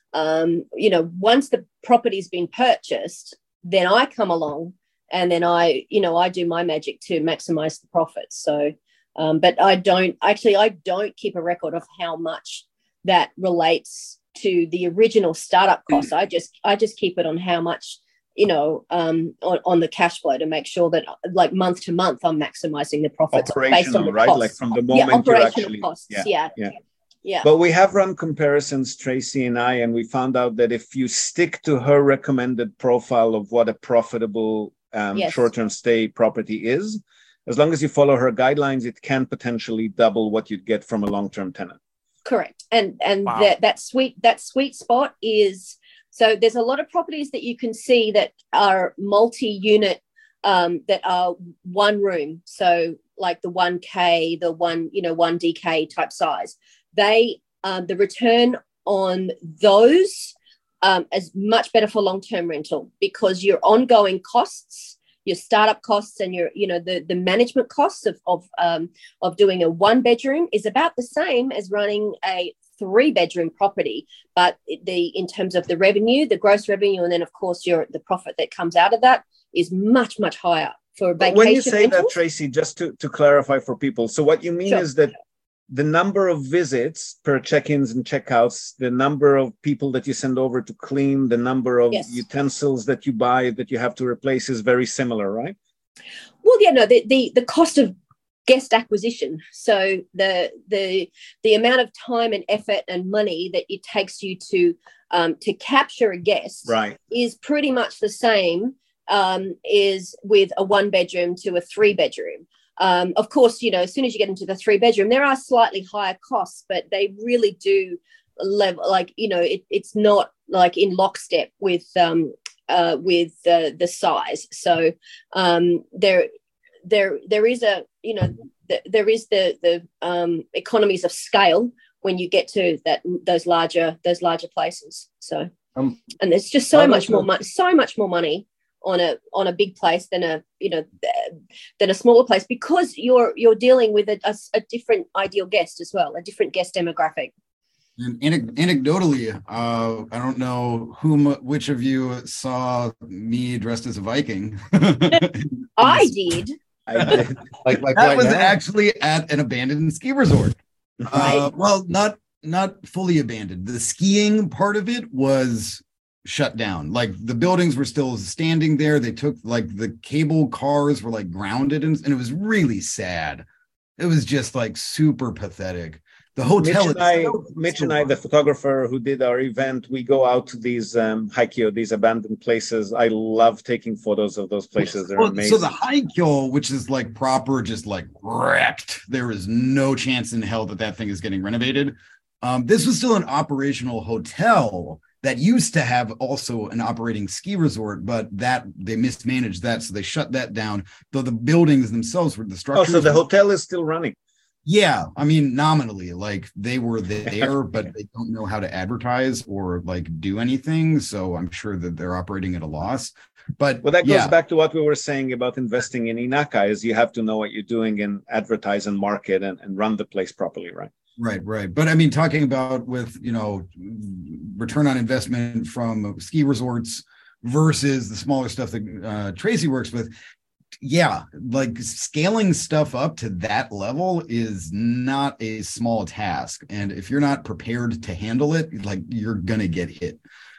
Um, you know, once the property's been purchased, then I come along and then I, you know, I do my magic to maximize the profits. So, um, but I don't actually, I don't keep a record of how much that relates to the original startup costs. I just, I just keep it on how much, you know, um, on, on the cash flow to make sure that like month to month, I'm maximizing the profits based on the right? costs. Like from the moment yeah, you're operational actually, costs. yeah, Yeah. yeah. Yeah. But we have run comparisons, Tracy and I, and we found out that if you stick to her recommended profile of what a profitable um, Yes. short-term stay property is, as long as you follow her guidelines, it can potentially double what you'd get from a long-term tenant. Correct. And and Wow. that that sweet that sweet spot is, so there's a lot of properties that you can see that are multi-unit, um, that are one room. So like the one K, the one, you know, one D K type size. They, um, the return on those um, is much better for long-term rental, because your ongoing costs, your startup costs, and your, you know, the the management costs of of um, of doing a one bedroom is about the same as running a three bedroom property. But the in terms of the revenue, the gross revenue, and then of course your the profit that comes out of that is much much higher for vacation. When you say rentals. that, Tracy, just to, to clarify for people, so what you mean Sure. is that the number of visits per check-ins and check-outs, the number of people that you send over to clean, the number of Yes. utensils that you buy that you have to replace is very similar, right? Well, yeah, no, the, the the cost of guest acquisition. So the the the amount of time and effort and money that it takes you to um, to capture a guest Right. is pretty much the same um, is with a one bedroom to a three bedroom. Um, of course, you know, as soon as you get into the three bedroom, there are slightly higher costs, but they really do level, like, you know, it, it's not like in lockstep with um, uh, with uh, the size. So um, there, there, there is a, you know, th- there is the the um, economies of scale when you get to that those larger those larger places. So Um, and there's just so I'd much like more to- money, so much more money on a on a big place than a you know than a smaller place, because you're you're dealing with a, a, a different ideal guest as well, a different guest demographic. And anec- anecdotally, uh, I don't know whom, which of you saw me dressed as a Viking. I did. I did. Like, like That right was now? actually at an abandoned ski resort. Uh, Right. well, not not fully abandoned. The skiing part of it was shut down. Like the buildings were still standing there. They took like the cable cars were like grounded, and, and it was really sad. It was just like super pathetic. The hotel. Mitch and I, itself was Mitch still and I, the running. photographer who did our event, we go out to these um, Haikyo, these abandoned places. I love taking photos of those places. They're Well, amazing. so the Haikyo, which is like proper, just like wrecked. There is no chance in hell that that thing is getting renovated. Um, this was still an operational hotel that used to have also an operating ski resort, but that they mismanaged that, so they shut that down. Though the buildings themselves were the oh, structures. so the hotel is still running. Yeah, I mean, nominally, like they were there, but they don't know how to advertise or like do anything. So I'm sure that they're operating at a loss. But Well, that goes yeah, back to what we were saying about investing in Inaka, is you have to know what you're doing and advertise and market and, and run the place properly, right? right, right. But I mean, talking about with, you know, return on investment from ski resorts versus the smaller stuff that uh, Tracy works with. Yeah, like scaling stuff up to that level is not a small task. And if you're not prepared to handle it, like you're going to get hit.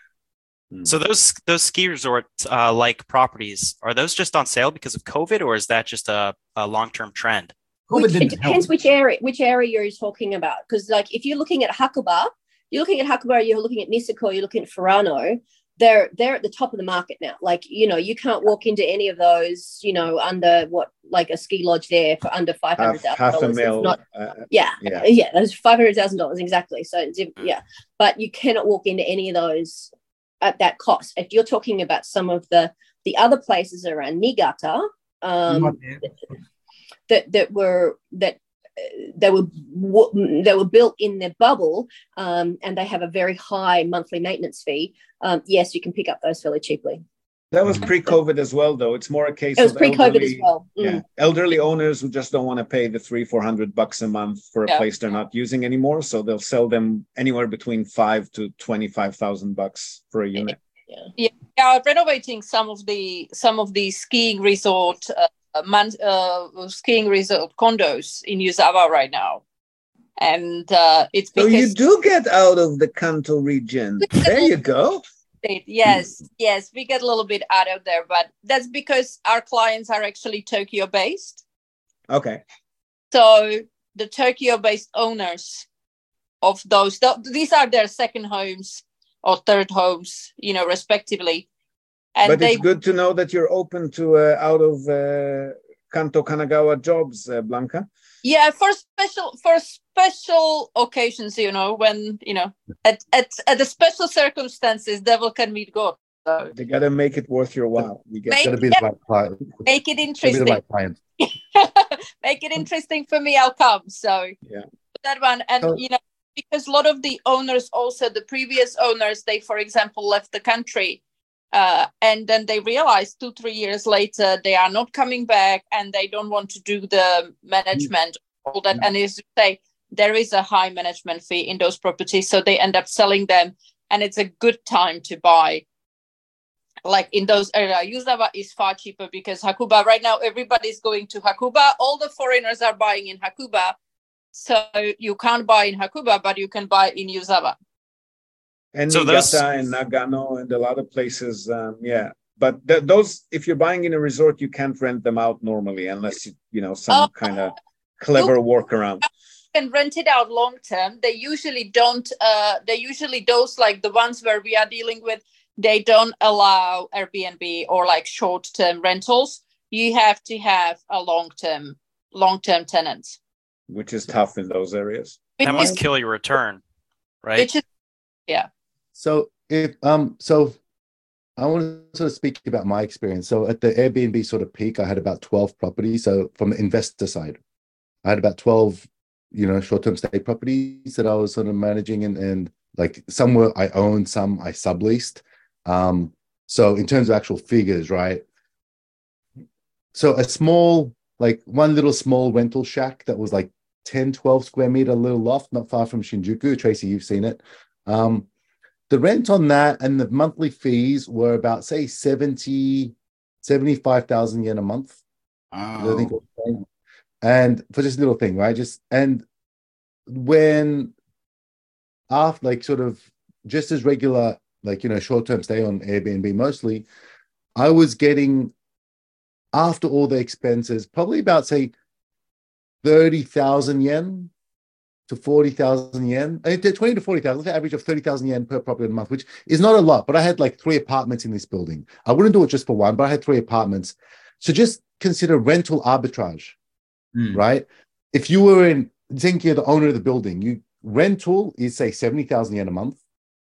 So those those ski resort uh, like properties, are those just on sale because of COVID, or is that just a, a long term trend? COVID Which, it didn't depends help. which area which area you're talking about. Because like if you're looking at Hakuba, you're looking at Hakuba, you're looking at Niseko, you're looking at Furano. They're they're at the top of the market now. Like, you know, you can't walk into any of those, you know, under what, like a ski lodge there for under five hundred Half, thousand half a dollars. mil. Not, uh, yeah, Yeah. yeah, that's five hundred thousand dollars exactly. So it's, yeah, but you cannot walk into any of those at that cost. If you're talking about some of the the other places around Niigata, um, that that were that. They were they were built in their bubble, um, and they have a very high monthly maintenance fee. Um, yes, you can pick up those fairly cheaply. That was pre-COVID as well, though. It's more a case It was of pre-COVID elderly, as well. Mm. yeah, elderly owners who just don't want to pay the three, four hundred bucks a month for a Yeah. place they're not using anymore. So they'll sell them anywhere between five to twenty-five thousand bucks for a unit. Yeah, yeah, renovating some of the some of the skiing resort uh, man, uh, skiing resort condos in Yuzawa right now, and uh, it's So because you do get out of the Kanto region. There you go. yes, yes, we get a little bit out of there, but that's because our clients are actually Tokyo based. Okay. So the Tokyo based owners of those, th- these are their second homes or third homes, you know, respectively. And But they, it's good to know that you're open to uh, out of uh, Kanto Kanagawa jobs, uh, Blanca. yeah, for special for special occasions, you know, when you know at at, at the special circumstances, devil can meet God. So They got to make it worth your while. We get Make- Got to be the right client. make it Got to be interesting. the right client. Make it interesting for me. I'll come. So Yeah. that one, and So- you know, because a lot of the owners, also the previous owners, they, for example, left the country. Uh, and then they realized two, three years later, they are not coming back and they don't want to do the management, all that. And as you say, there is a high management fee in those properties. So they end up selling them. And it's a good time to buy. Like in those areas, Yuzawa is far cheaper because Hakuba, right now, everybody's going to Hakuba. All the foreigners are buying in Hakuba. So you can't buy in Hakuba, but you can buy in Yuzawa. And So Niigata those- and Nagano and a lot of places, um, yeah. But th- those, if you're buying in a resort, you can't rent them out normally unless you, you know, some Oh. kind of clever workaround. And rent it out long term. They usually don't. Uh, they usually those like the ones where we are dealing with. They don't allow Airbnb or like short term rentals. You have to have a long term long term tenant. Which is tough in those areas. That Which must is, kill your return, right? which is So if um so I want to sort of speak about my experience. So at the Airbnb sort of peak, I had about twelve properties. So from the investor side, I had about twelve, you know, short-term stay properties that I was sort of managing, and and like some were I owned, some I subleased. Um, so in terms of actual figures, right? So a small, like one little small rental shack that was like ten, twelve square meter little loft, not far from Shinjuku. Tracy, you've seen it. Um, the rent on that and the monthly fees were about, say, seventy, seventy-five thousand yen a month. Oh. I think, and for this little thing, right? Just, and when after, like, sort of just as regular, like, you know, short-term stay on Airbnb mostly, I was getting, after all the expenses, probably about, say, thirty thousand yen to forty thousand yen, twenty to forty thousand, average of thirty thousand yen per property a month, which is not a lot, but I had like three apartments in this building. I wouldn't do it just for one, but I had three apartments. So just consider rental arbitrage, mm. right? If you were in, think you're the owner of the building, you rental is, say, seventy thousand yen a month.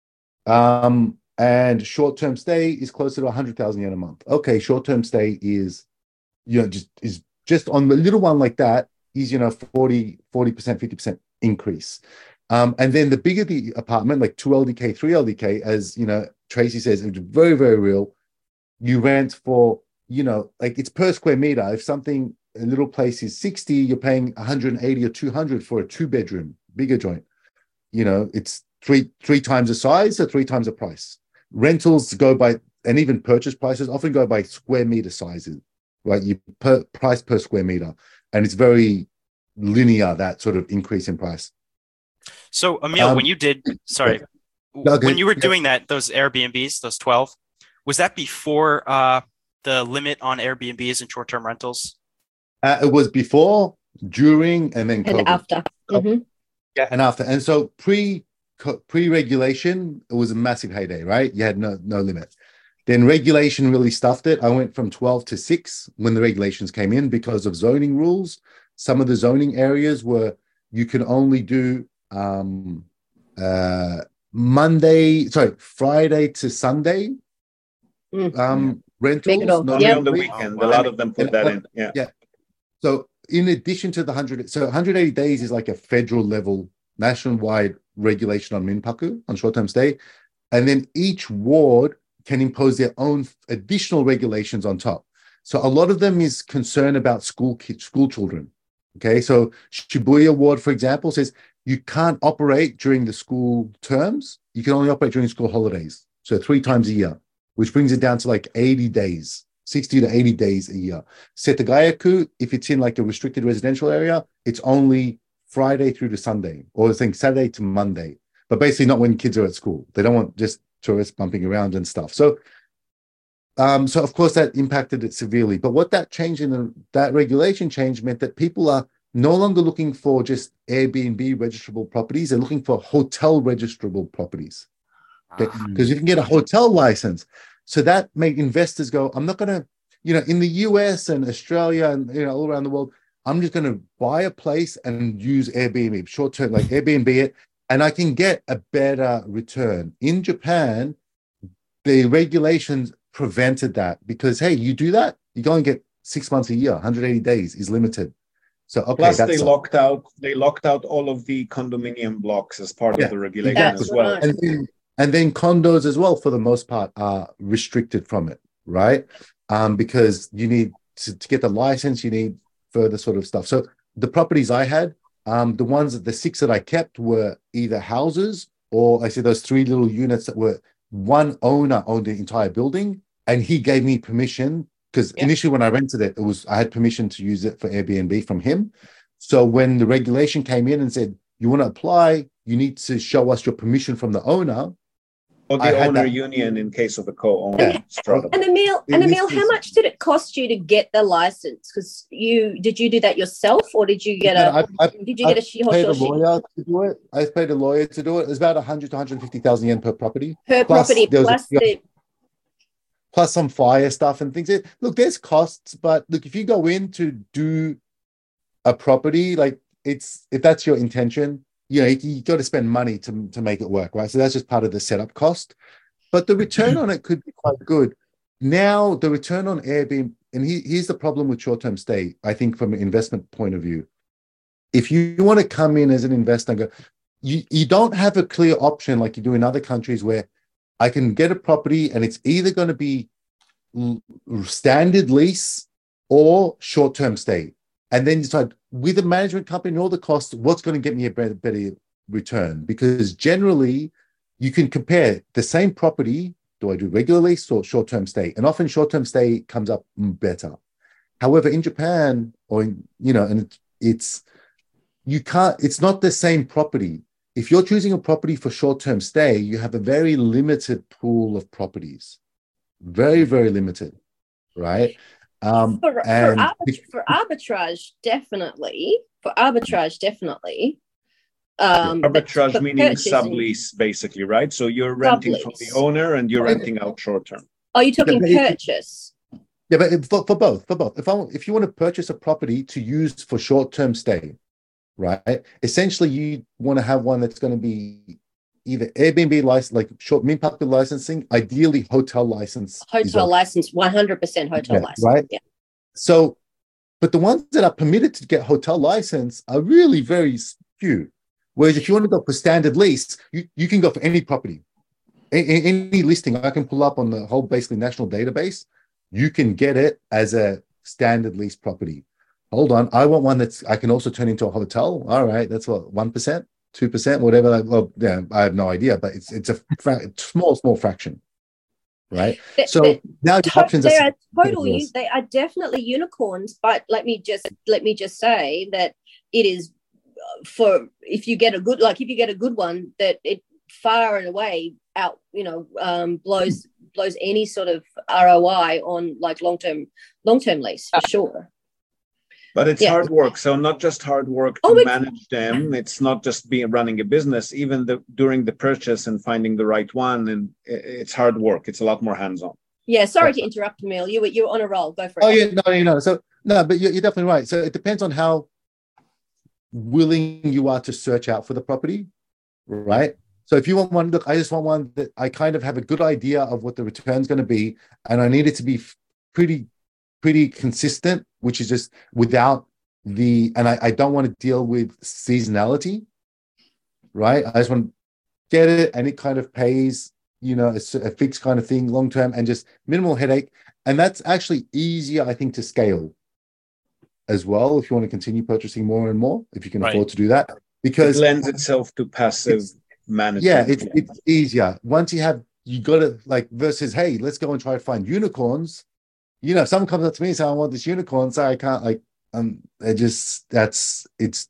Um, and short-term stay is closer to one hundred thousand yen a month. Okay, short-term stay is, you know, just is just on the little one like that is, you know, forty, forty percent, fifty percent increase. Um, and then the bigger the apartment, like two L D K, three L D K, as, you know, Tracy says, it's very, very real. You rent for, you know, like it's per square meter. If something, a little place is sixty, you're paying one hundred eighty or two hundred for a two bedroom, bigger joint. You know, it's three, three times the size or three times the price. Rentals go by, and even purchase prices often go by square meter sizes, right? You per price per square meter. And it's very linear, that sort of increase in price. So, Emil, um, when you did, sorry, yeah. okay. when you were yeah. doing that, those Airbnbs, those twelve, was that before uh, the limit on Airbnbs and short-term rentals? Uh, it was before, during, and then COVID. And after. Mm-hmm. Yeah, and after. And so pre, pre-regulation, it was a massive heyday, right? You had no, no limit. Then regulation really stuffed it. I went from twelve to six when the regulations came in because of zoning rules. Some of the zoning areas were, you can only do um, uh, Monday, sorry, Friday to Sunday mm. um, rentals. Not yeah. on the weekend. A lot of them put and, that in. Yeah. Yeah. So in addition to the one hundred, so one hundred eighty days is like a federal level nationwide regulation on minpaku, on short-term stay. And then each ward can impose their own additional regulations on top. So a lot of them is concern about school kids, school children. Okay, so Shibuya Ward, for example, says you can't operate during the school terms. You can only operate during school holidays. So three times a year, which brings it down to like eighty days, sixty to eighty days a year. Setagayaku, if it's in like a restricted residential area, it's only Friday through to Sunday, or I think Saturday to Monday, but basically not when kids are at school. They don't want just tourists bumping around and stuff. So, um, so of course that impacted it severely. But what that change in the, that regulation change meant that people are no longer looking for just Airbnb registrable properties. They're looking for hotel registrable properties. Because okay? you can get a hotel license. So that made investors go, I'm not going to, you know, in the U S and Australia and, you know, all around the world, I'm just going to buy a place and use Airbnb, short term, like Airbnb it, and I can get a better return. In Japan, the regulations prevented that because, hey, you do that, you go and get six months a year, one hundred eighty days is limited. So, okay, plus that's they a, locked out, they locked out all of the condominium blocks as part yeah, of the regulation that's as well. Right. And then, and then condos as well, for the most part, are restricted from it, right? Um, because you need to, to get the license, you need further sort of stuff. So the properties I had, um, the ones that the six that I kept were either houses or I said those three little units that were one owner owned the entire building, and he gave me permission because yeah. initially when I rented it, it was I had permission to use it for Airbnb from him. So when the regulation came in and said you want to apply, you need to show us your permission from the owner. Or the I owner union in case of a co-owner yeah. struggle. And Emil, and Emil, how much did it cost you to get the license? Because you did you do that yourself, or did you get a I, I, did you I get a paid a lawyer to do it? I paid a lawyer to do it. It was about one hundred to one hundred fifty thousand yen per property. Per plus, property, plus a, the plus some fire stuff and things. Look, there's costs, but look, if you go in to do a property, like it's if that's your intention, you know, you, you got to spend money to to make it work, right? So that's just part of the setup cost. But the return on it could be quite good. Now, the return on Airbnb, and he, here's the problem with short-term stay, I think from an investment point of view. If you want to come in as an investor and go, you, you don't have a clear option like you do in other countries where I can get a property and it's either going to be standard lease or short-term stay. and then decide with a management company and all the costs, what's going to get me a better, better return? Because generally, you can compare the same property. Do I do regular lease or short-term stay? And often short-term stay comes up better. However, in Japan, or in, you know, and it's, it's you can't. It's not the same property. If you're choosing a property for short-term stay, you have a very limited pool of properties, very, very limited, right? Um, for, for, and arbit- for arbitrage, definitely. For arbitrage, definitely. Um, arbitrage but, meaning purchasing, sublease, basically, right? So you're renting sublease. from the owner and you're renting out short term. Are you talking Yeah, but it- purchase? Yeah, but for, for both, for both. If I if you want to purchase a property to use for short-term stay, right? Essentially, you want to have one that's going to be either Airbnb license, like short mean public licensing, ideally hotel license. is Hotel okay. license, one hundred percent hotel Yeah, license. right? Yeah. So, but the ones that are permitted to get hotel license are really very few. Whereas if you want to go for standard lease, you, you can go for any property. A- a- any listing I can pull up on the whole basically national database, you can get it as a standard lease property. Hold on, I want one that's I can also turn into a hotel. All right, that's what, one percent, two percent, whatever. Like, well, yeah, I have no idea, but it's it's a fra- small, small fraction, right? But- So but now the to- options they are are totally yes. they are definitely unicorns, but let me just let me just say that it is uh, for if you get a good like if you get a good one that it far and away out you know um blows blows any sort of R O I on like long-term long-term lease for sure. But it's Yeah. hard work. So not just hard work to Oh, it's- manage them. It's not just being running a business. Even the during the purchase and finding the right one, and i- it's hard work. It's a lot more hands-on. Yeah, sorry to interrupt, Emil. You were you were on a roll. Go for it. Oh yeah, no, you know. So no, but you're, you're definitely right. So it depends on how willing you are to search out for the property, right? So if you want one, look, I just want one that I kind of have a good idea of what the return's going to be, and I need it to be f- pretty, pretty consistent, which is just without the, and I, I don't want to deal with seasonality, right? I just want to get it, and it kind of pays, you know, a, s- a fixed kind of thing, long term, and just minimal headache, and that's actually easier, I think, to scale as well if you want to continue purchasing more and more, if you can Right. afford to do that, It because lends itself to passive management. yeah, it's it's easier once you have you got to like versus hey, let's go and try to find unicorns. You know, if someone comes up to me and says I want this unicorn, so I can't like um, I just that's it's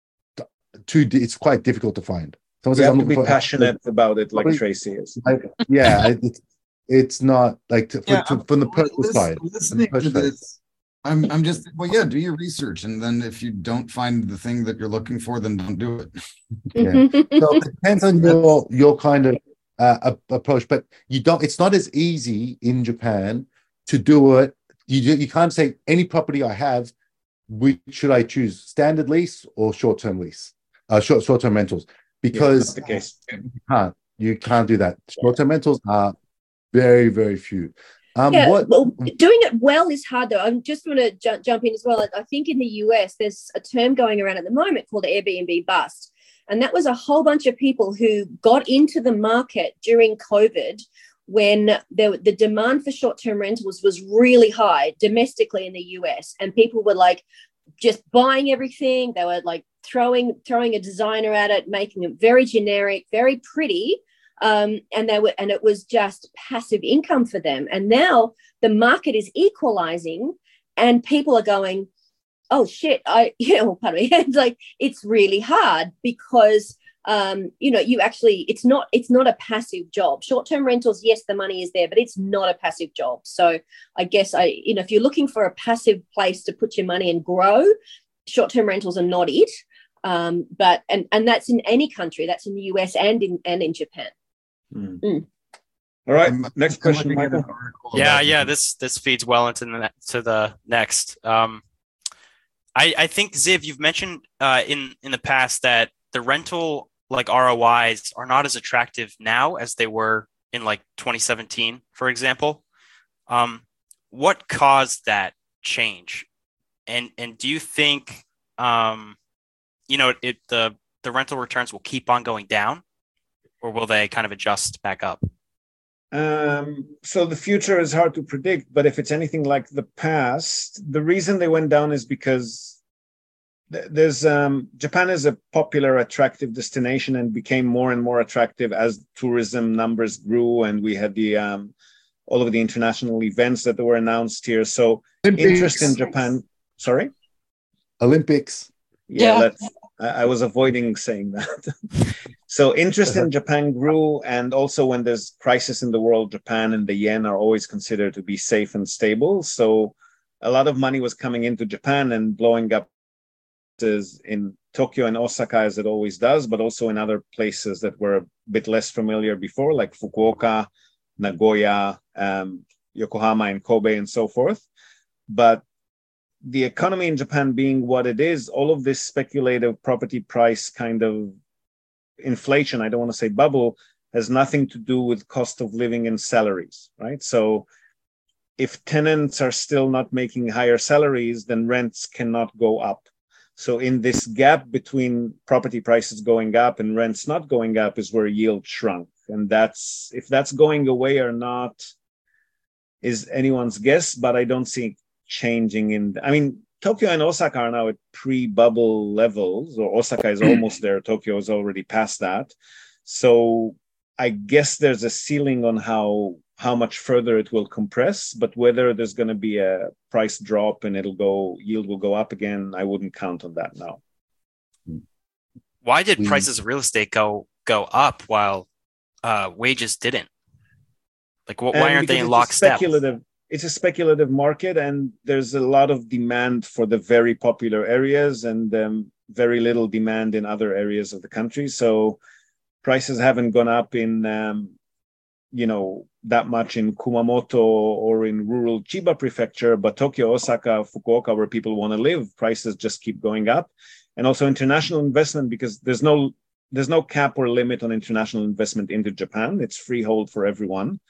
too it's quite difficult to find. Someone You says have I'm to be looking for- passionate about it, like Probably- Tracy is. I, yeah, it, it's it's not like to, for, Yeah, to, I'm- from the li- personal lis- side. Listening to personal side. this, I'm I'm just well, yeah. Do your research, and then if you don't find the thing that you're looking for, then don't do it. Yeah. So it depends on your your kind of uh, a- approach, but you don't. It's not as easy in Japan to do it. You do- you can't say any property I have. Which should I choose, standard lease or short term lease? Uh, short short term rentals, because Yeah, that's the case. you can't you can't do that. Short term rentals are very very few. Um, yeah, what well, doing it well is hard though. I'm just going to ju- jump in as well. I think in the U S there's a term going around at the moment called Airbnb bust, and that was a whole bunch of people who got into the market during COVID when the, the demand for short-term rentals was really high domestically in the U S, and people were like just buying everything. They were like throwing throwing a designer at it, making it very generic, very pretty. Um, and they were, and it was just passive income for them. And now the market is equalizing, and people are going, "Oh shit!" I, you know, pardon me. It's like it's really hard because, um, you know, you actually, it's not, it's not a passive job. Short-term rentals, yes, the money is there, but it's not a passive job. So I guess I, you know, if you're looking for a passive place to put your money and grow, short-term rentals are not it. Um, but and and that's in any country. That's in the U S and in and in Japan. Mm. Mm. All right, I'm- next I'm question, looking at an Michael. article Yeah, about yeah. This this feeds well into the ne- to the next. Um, I I think Ziv, you've mentioned uh, in in the past that the rental like R O Is are not as attractive now as they were in like twenty seventeen, for example. Um, what caused that change? And and do you think um, you know it the the rental returns will keep on going down, or will they kind of adjust back up? Um, so the future is hard to predict, but if it's anything like the past, the reason they went down is because there's um, Japan is a popular, attractive destination and became more and more attractive as tourism numbers grew, and we had the um, all of the international events that were announced here. So Olympics. Interest in Japan. Sorry, Olympics. Yeah, Yeah. let's. I, I was avoiding saying that. So interest in Japan grew, and also when there's crisis in the world, Japan and the yen are always considered to be safe and stable. So a lot of money was coming into Japan and blowing up in Tokyo and Osaka, as it always does, but also in other places that were a bit less familiar before, like Fukuoka, Nagoya, um, Yokohama, and Kobe, and so forth. But the economy in Japan being what it is, all of this speculative property price kind of inflation, I don't want to say bubble, has nothing to do with cost of living and salaries, right? So if tenants are still not making higher salaries, then rents cannot go up. So in this gap between property prices going up and rents not going up is where yield shrunk. And that's, if that's going away or not, is anyone's guess, but I don't see it changing in, I mean, Tokyo and Osaka are now at pre-bubble levels, or Osaka is almost there. Tokyo is already past that. So I guess there's a ceiling on how how much further it will compress, but whether there's going to be a price drop and it'll go, yield will go up again, I wouldn't count on that now. Why did We- prices of real estate go go up while uh, wages didn't? Like, wh- why And aren't they because in it's a lockstep? Speculative, it's a speculative market, and there's a lot of demand for the very popular areas and um, very little demand in other areas of the country. So prices haven't gone up in, um, you know, that much in Kumamoto or in rural Chiba prefecture, but Tokyo, Osaka, Fukuoka, where people want to live, prices just keep going up. And also international investment, because there's no there's no cap or limit on international investment into Japan. It's freehold for everyone.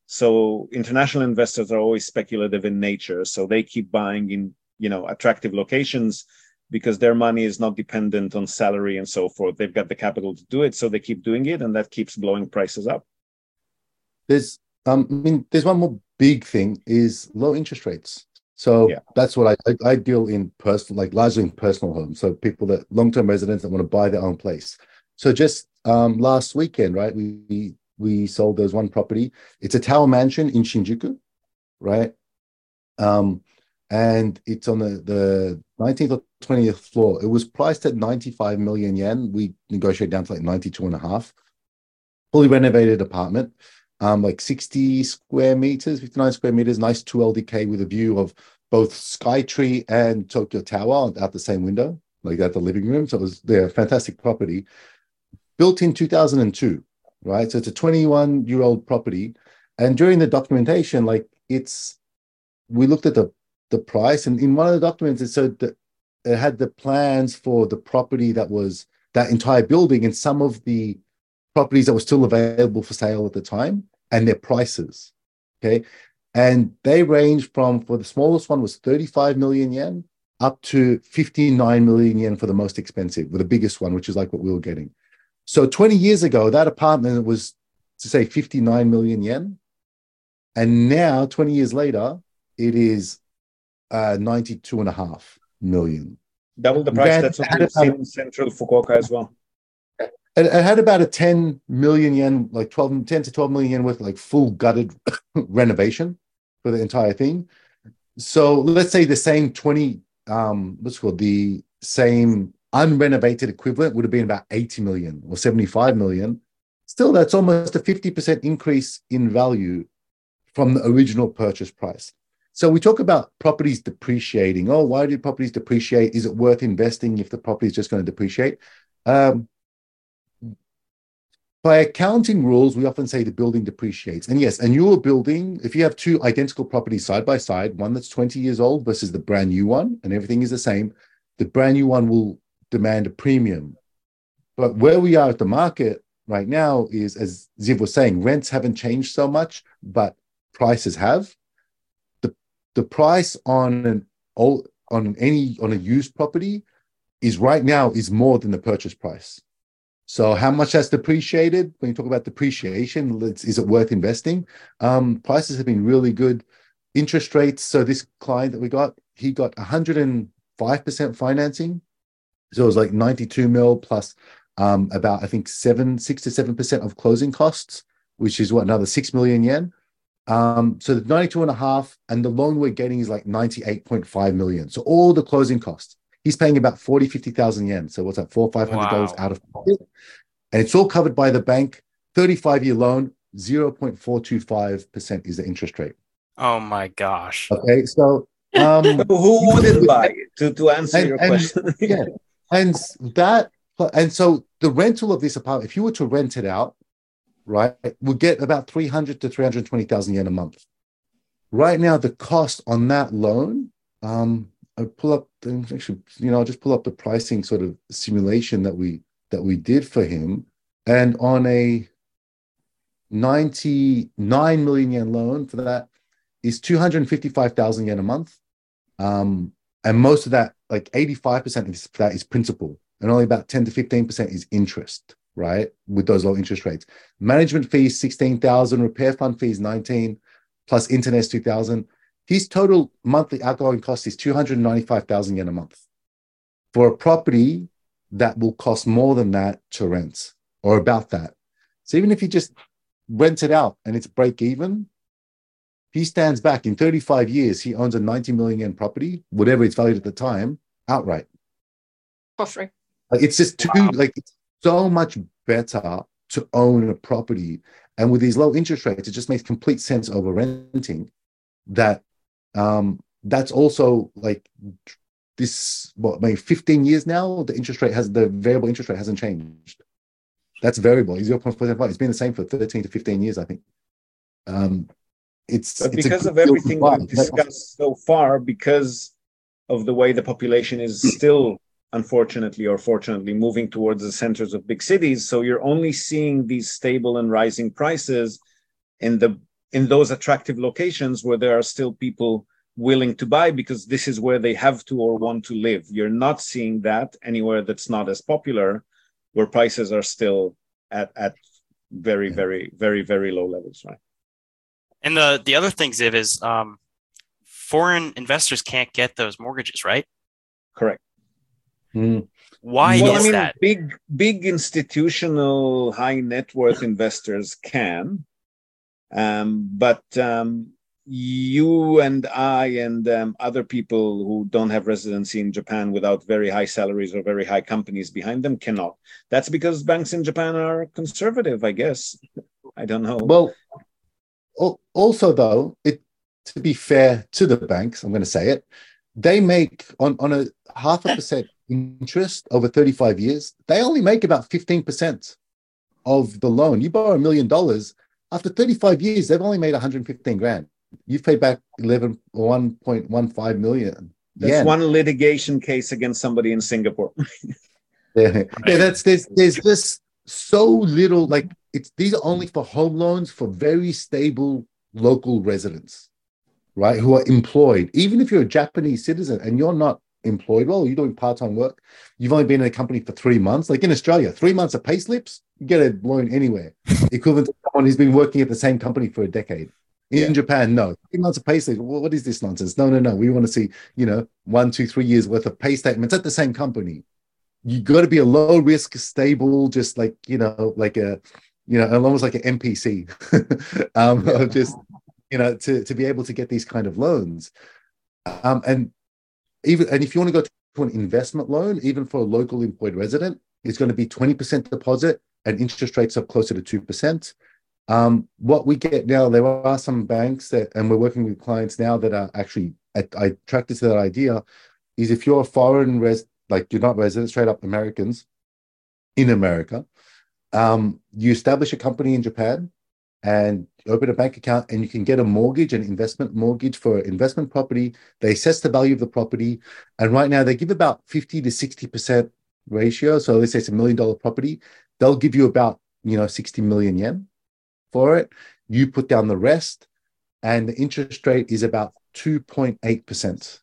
So international investors are always speculative in nature. So they keep buying in, you know, attractive locations because their money is not dependent on salary and so forth. They've got the capital to do it, so they keep doing it, and that keeps blowing prices up. There's, um, I mean, there's one more big thing is low interest rates. So Yeah. that's what I, I I deal in personal, like largely in personal homes. So people that long-term residents that want to buy their own place. So just um, last weekend, right, we we sold those one property. It's a tower mansion in Shinjuku, right? Um, and it's on the, the nineteenth or twentieth floor. It was priced at ninety-five million yen. We negotiated down to like ninety-two and a half. Fully renovated apartment. Um, like sixty square meters, fifty-nine square meters, nice two L D K with a view of both Skytree and Tokyo Tower out the same window, like at the living room. So it was their fantastic property. Built in two thousand two, right? So it's a twenty-one-year-old property. And during the documentation, like it's, we looked at the, the price, and in one of the documents, it said that it had the plans for the property that was that entire building and some of the properties that were still available for sale at the time, and their prices, okay? And they range from, for the smallest one was thirty-five million yen up to fifty-nine million yen for the most expensive, with the biggest one, which is like what we were getting. So twenty years ago, that apartment was, to say, fifty-nine million yen. And now, twenty years later, it is uh, ninety-two and a half million. Double the price. Granted, That's what we've seen in central Fukuoka as well. It, it had about a ten million yen, like twelve, ten to twelve million yen worth of like full gutted renovation for the entire thing. So let's say the same twenty, um, what's it called, the same unrenovated equivalent would have been about eighty million or seventy-five million. Still, that's almost a fifty percent increase in value from the original purchase price. So we talk about properties depreciating. Oh, why do properties depreciate? Is it worth investing if the property is just going to depreciate? Um, By accounting rules, we often say the building depreciates. And yes, a newer building, if you have two identical properties side by side, one that's twenty years old versus the brand new one, and everything is the same, the brand new one will demand a premium. But where we are at the market right now is, as Ziv was saying, rents haven't changed so much, but prices have. The, the price on an old, on any on a used property is right now is more than the purchase price. So how much has depreciated? When you talk about depreciation, is it worth investing? Um, prices have been really good. Interest rates. So this client that we got, he got one hundred five percent financing So it was like ninety-two mil plus um, about, I think, seven, six to seven percent of closing costs, which is what, another six million yen. Um, so the ninety-two and a half, and the loan we're getting is like ninety-eight point five million. So all the closing costs, he's paying about forty, fifty thousand yen. So what's that, four, five hundred dollars Wow. out of pocket. And it's all covered by the bank, thirty-five year loan, zero point four two five percent is the interest rate. Oh my gosh. Okay. So, um, So who wouldn't buy it? To, to answer and, your and question. yeah, and that, and so the rental of this apartment, if you were to rent it out, right, would get about three hundred to three hundred twenty thousand yen a month. Right now, the cost on that loan, um, I pull up, actually, you know, I'll just pull up the pricing sort of simulation that we that we did for him, and on a ninety-nine million yen loan for that is two hundred fifty-five thousand yen a month. Um, and most of that, like eighty-five percent of that is principal, and only about ten to fifteen percent is interest, right? With those low interest rates. Management fees, sixteen thousand, repair fund fees, nineteen, plus internet, two thousand. His total monthly outgoing cost is two hundred ninety-five thousand yen a month for a property that will cost more than that to rent, or about that. So even if you just rent it out and it's break even, he stands back in thirty-five years, he owns a ninety million yen property, whatever it's valued at the time, outright. For free. Like, it's just too, Wow. like, it's so much better to own a property. And with these low interest rates, it just makes complete sense over renting. That um, that's also like this, what, maybe fifteen years now, the interest rate has, the variable interest rate hasn't changed. That's variable, zero point four seven five. It's been the same for thirteen to fifteen years, I think. Um, it's, But it's because a of good deal to everything buy. we've discussed so far, because of the way the population is still, unfortunately or fortunately, moving towards the centers of big cities, so you're only seeing these stable and rising prices in the in those attractive locations where there are still people willing to buy, because this is where they have to or want to live. You're not seeing that anywhere that's not as popular, where prices are still at at very, very, very, very low levels, right? And the the other thing, Ziv, is um, foreign investors can't get those mortgages, right? Correct. Mm. Why Well, is I mean, that? big, big institutional high net worth investors can, um, but um, you and I and um, other people who don't have residency in Japan without very high salaries or very high companies behind them cannot. That's because banks in Japan are conservative, I guess. I don't know. Well, al- also though, it to be fair to the banks, I'm going to say it, they make on, on a half a percent interest over thirty-five years, they only make about fifteen percent of the loan. You borrow a million dollars, after thirty-five years, they've only made one hundred fifteen grand. You've paid back eleven, one point one five million. That's yen. one litigation case against somebody in Singapore. Yeah, yeah, that's there's there's just so little, like, it's these are only for home loans for very stable local residents, right? Who are employed. Even if you're a Japanese citizen and you're not employed, well, you're doing part-time work, you've only been in a company for three months, like in Australia, three months of pay slips, you get a loan anywhere, equivalent to someone who's been working at the same company for a decade. In Yeah. Japan, no. Three months of pay slips. Well, what is this nonsense? No, no, no. We want to see, you know, one, two, three years worth of pay statements at the same company. You got to be a low risk, stable, just like, you know, like a, you know, almost like an N P C, um, Yeah. just, you know, to, to be able to get these kind of loans. Um, and even, and if you want to go to an investment loan, even for a local employed resident, it's going to be twenty percent deposit and interest rates up closer to two percent. Um, what we get now, there are some banks that, and we're working with clients now that are actually, I, I attracted to that idea, is if you're a foreign res, like you're not resident, straight up Americans in America, um, you establish a company in Japan and open a bank account, and you can get a mortgage, an investment mortgage for investment property. They assess the value of the property, and right now they give about fifty to sixty percent ratio. So let's say it's a million dollar property, they'll give you about, you know, sixty million yen for it. You put down the rest, and the interest rate is about two point eight percent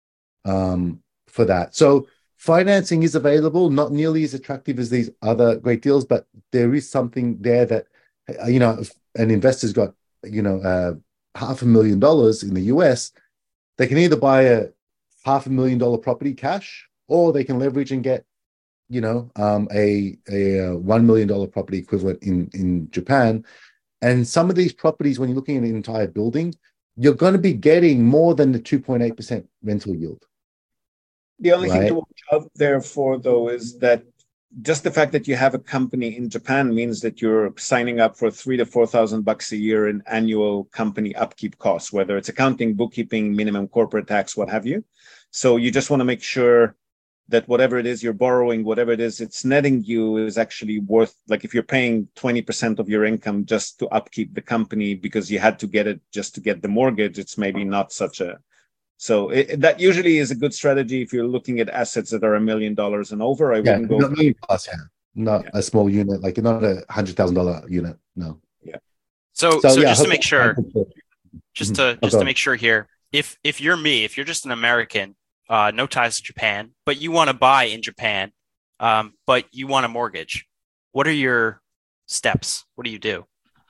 um, for that. So financing is available, not nearly as attractive as these other great deals, but there is something there that, you know, if an investor's got, you know, uh, half a million dollars in the U S, they can either buy a half a million dollar property cash, or they can leverage and get you know, um, a a one million dollar property equivalent in in Japan, and some of these properties, when you're looking at an entire building, you're going to be getting more than the two point eight percent rental yield. The only right? thing to watch out there for, though, is that just the fact that you have a company in Japan means that you're signing up for three to four thousand bucks a year in annual company upkeep costs, whether it's accounting, bookkeeping, minimum corporate tax, what have you. So you just want to make sure that whatever it is you're borrowing, whatever it is it's netting you, is actually worth, like if you're paying twenty percent of your income just to upkeep the company because you had to get it just to get the mortgage, it's maybe not such a, so it, that usually is a good strategy if you're looking at assets that are a million dollars and over. I Yeah, wouldn't go not million plus, yeah. Not Yeah. a small unit, like not a hundred thousand dollar unit. No. So, So, so, yeah, just to hope- make sure, just Mhm. to Oh, just go to on. make sure here, if if you're me, if you're just an American, uh, no ties to Japan, but you want to buy in Japan, um, but you want a mortgage, what are your steps? What do you do?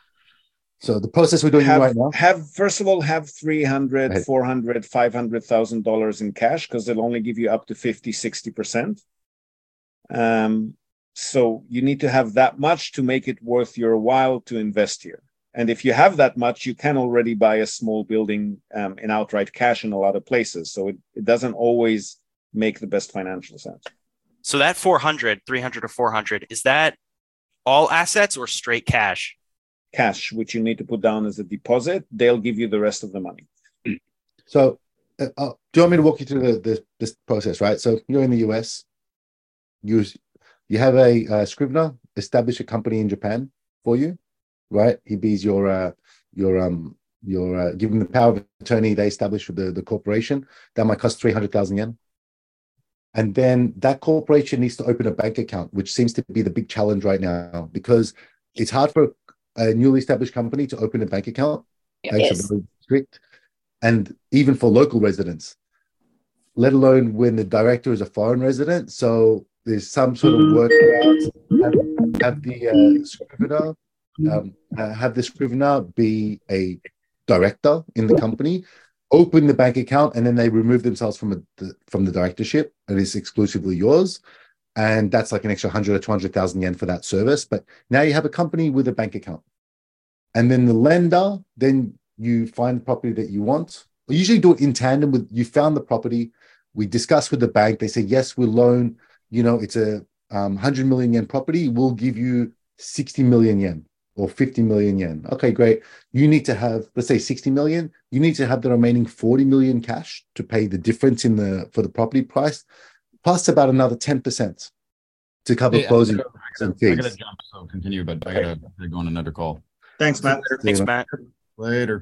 So the process we're doing have, right now. have first of all have three hundred, Right. four hundred, five hundred thousand dollars in cash, because they'll only give you up to fifty, sixty percent. Um, so you need to have that much to make it worth your while to invest here. And if you have that much, you can already buy a small building um, in outright cash in a lot of places. So it, it doesn't always make the best financial sense. So that four hundred, three hundred or four hundred, is that all assets or straight cash? Cash, which you need to put down as a deposit, they'll give you the rest of the money. So uh, uh, do you want me to walk you through the, the this process, right? So you're in the U S. You you have a uh, scrivener establish a company in Japan for you, right? He be's your uh, your um your uh, give him the power of attorney. They establish with the the corporation. That might cost three hundred thousand yen. And then that corporation needs to open a bank account, which seems to be the big challenge right now, because it's hard for a newly established company to open a bank account. Banks Yes. are very strict. And even for local residents, let alone when the director is a foreign resident. So there's some sort of workaround. Have, have the uh, scrivener, um, uh, have the scrivener be a director in the company, open the bank account, and then they remove themselves from a, the, from the directorship, and it's exclusively yours. And that's like an extra one hundred or two hundred thousand yen for that service. But now you have a company with a bank account. And then the lender, then you find the property that you want. We usually do it in tandem with, you found the property, we discuss with the bank, they say, yes, we'll loan, you know, it's a um, one hundred million yen property, we'll give you sixty million yen or fifty million yen. Okay, great. You need to have, let's say sixty million, you need to have the remaining forty million cash to pay the difference in the, for the property price, plus about another ten percent to cover Hey, I closing gotta, and I fees. gotta jump, so continue, but I gotta, I gotta go on another call. Thanks, Matt. Thanks, Matt. Later.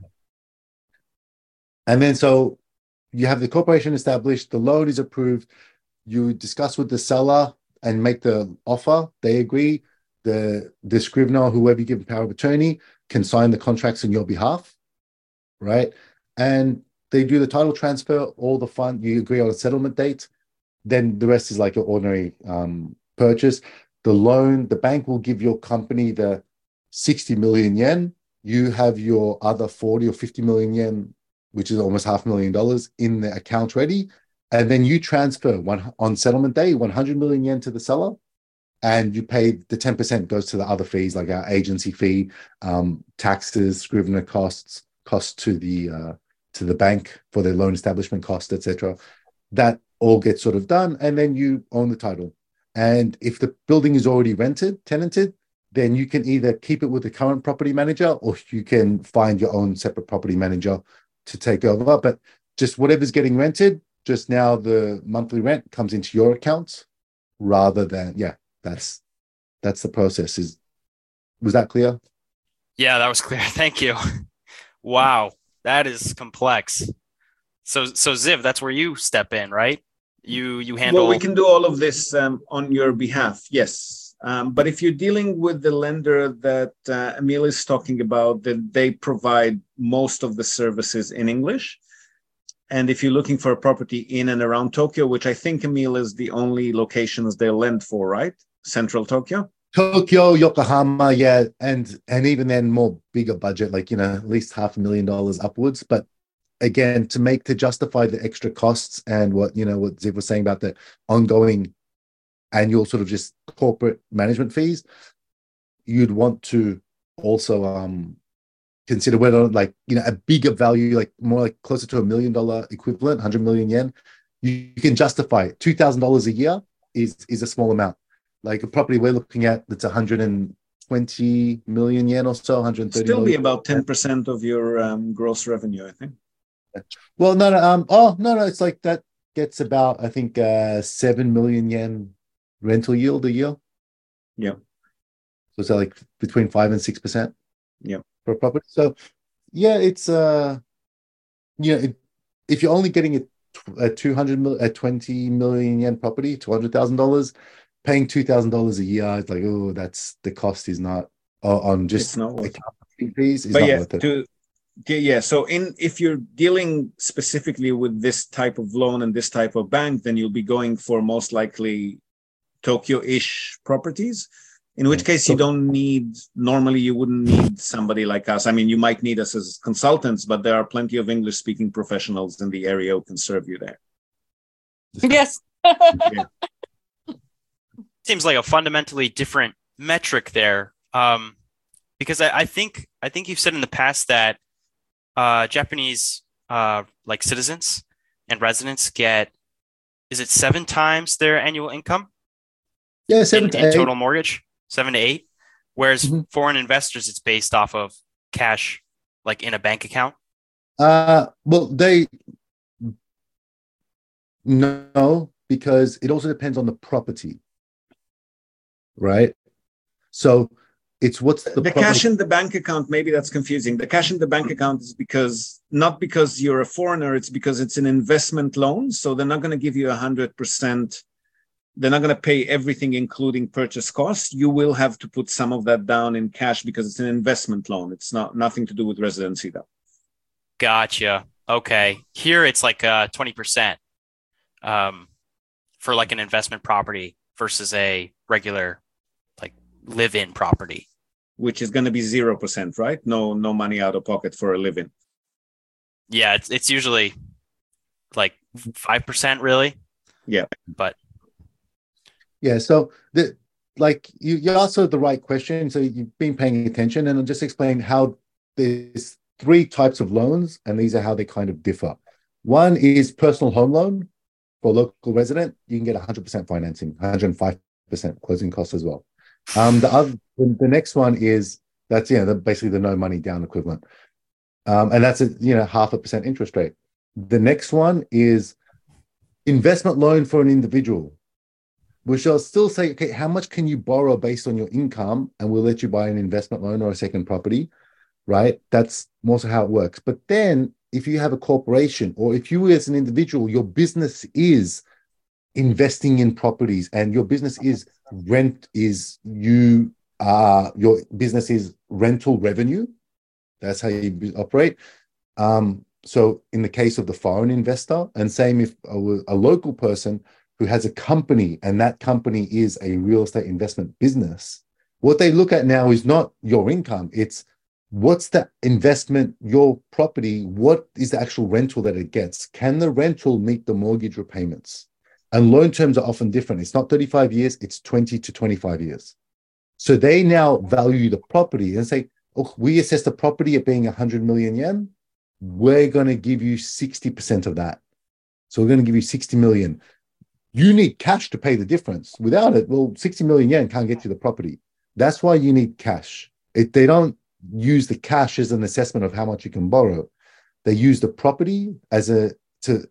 And then so you have the corporation established, the loan is approved, you discuss with the seller and make the offer, they agree, the, the scrivener, whoever you give power of attorney, can sign the contracts on your behalf, right? And they do the title transfer, all the fund, you agree on a settlement date, then the rest is like your ordinary um, purchase. The loan, the bank will give your company the sixty million yen, you have your other forty or fifty million yen, which is almost half a million dollars, in the account ready. And then you transfer one on settlement day, one hundred million yen to the seller, and you pay the ten percent goes to the other fees, like our agency fee, um, taxes, scrivener costs, costs to the uh, to the bank for their loan establishment cost, et cetera. That all gets sort of done, and then you own the title. And if the building is already rented, tenanted, then you can either keep it with the current property manager, or you can find your own separate property manager to take over. But just whatever's getting rented, just now the monthly rent comes into your account rather than, yeah, that's that's the process. Is was that clear? Yeah, that was clear. Thank you. Wow, that is complex. So, so Ziv, that's where you step in, right? You you handle. Well, we can do all of this um, on your behalf, yes. Um, but if you're dealing with the lender that uh, Emil is talking about, that they provide most of the services in English. And if you're looking for a property in and around Tokyo, which I think, Emil, is the only locations they lend for, right? Central Tokyo? Tokyo, Yokohama, yeah, and and even then more bigger budget, like, you know, at least half a million dollars upwards. But again, to make to justify the extra costs and what, you know, what Ziv was saying about the ongoing annual sort of just corporate management fees, you'd want to also um, consider whether, like, you know, a bigger value, like more like closer to a million dollar equivalent, one hundred million yen, you, you can justify it. two thousand dollars a year is is a small amount. Like a property we're looking at that's one hundred twenty million yen or so, one hundred thirty Still be million. about ten percent of your um, gross revenue, I think. Well, no, no, um, oh, no, no, it's like that gets about, I think, uh, seven million yen rental yield a year. Yeah. So it's like between five and six percent. Yeah. For a property. So, yeah, it's, uh, you know, it, if you're only getting a, a two hundred mil, a twenty million yen property, two hundred thousand dollars, paying two thousand dollars a year, it's like, oh, that's the cost is not uh, on just It's not worth it. Fees is but not yeah, worth it. to, yeah. So in if you're dealing specifically with this type of loan and this type of bank, then you'll be going for most likely Tokyo-ish properties. In which case you don't need, normally you wouldn't need somebody like us. I mean, you might need us as consultants, but there are plenty of English-speaking professionals in the area who can serve you there. Yes. Yeah. Seems like a fundamentally different metric there. Um, because I, I think I think you've said in the past that uh, Japanese uh, like citizens and residents get, is it seven times their annual income? Yeah, seven in, to in eight. total mortgage, seven to eight. Whereas Mm-hmm. foreign investors, it's based off of cash, like in a bank account. Uh, well, they no, because it also depends on the property, right? So it's what's the, The property- cash in the bank account, maybe that's confusing. The cash in the bank account is because, not because you're a foreigner, it's because it's an investment loan. So they're not going to give you one hundred percent. They're not going to pay everything, including purchase costs. You will have to put some of that down in cash because it's an investment loan. It's not nothing to do with residency, though. Gotcha. Okay. Here it's like uh, twenty percent um, for like an investment property versus a regular like live-in property. Which is going to be zero percent, right? No, no money out of pocket for a living. Yeah, it's it's usually like five percent, really. Yeah, but yeah. So the like you you asked the right question. So you've been paying attention, and I'll just explain how there's three types of loans, and these are how they kind of differ. One is personal home loan for local resident. You can get one hundred percent financing, one hundred five percent closing costs as well. Um, the other, the next one is that's yeah, the, basically the no money down equivalent, um, and that's a you know half a percent interest rate. The next one is investment loan for an individual, which I'll still say, okay, how much can you borrow based on your income, and we'll let you buy an investment loan or a second property, right? That's also how it works. But then, if you have a corporation or if you as an individual, your business is investing in properties and your business is rent is you uh your business is rental revenue, that's how you operate. Um so in the case of the foreign investor, and same if a, a local person who has a company and that company is a real estate investment business, what they look at now is not your income, it's what's the investment, your property, what is the actual rental that it gets? Can the rental meet the mortgage repayments? And loan terms are often different. It's not thirty-five years, it's twenty to twenty-five years. So they now value the property and say, oh, we assess the property at being one hundred million yen. We're going to give you sixty percent of that. So we're going to give you sixty million. You need cash to pay the difference. Without it, well, sixty million yen can't get you the property. That's why you need cash. If they don't use the cash as an assessment of how much you can borrow, they use the property as a to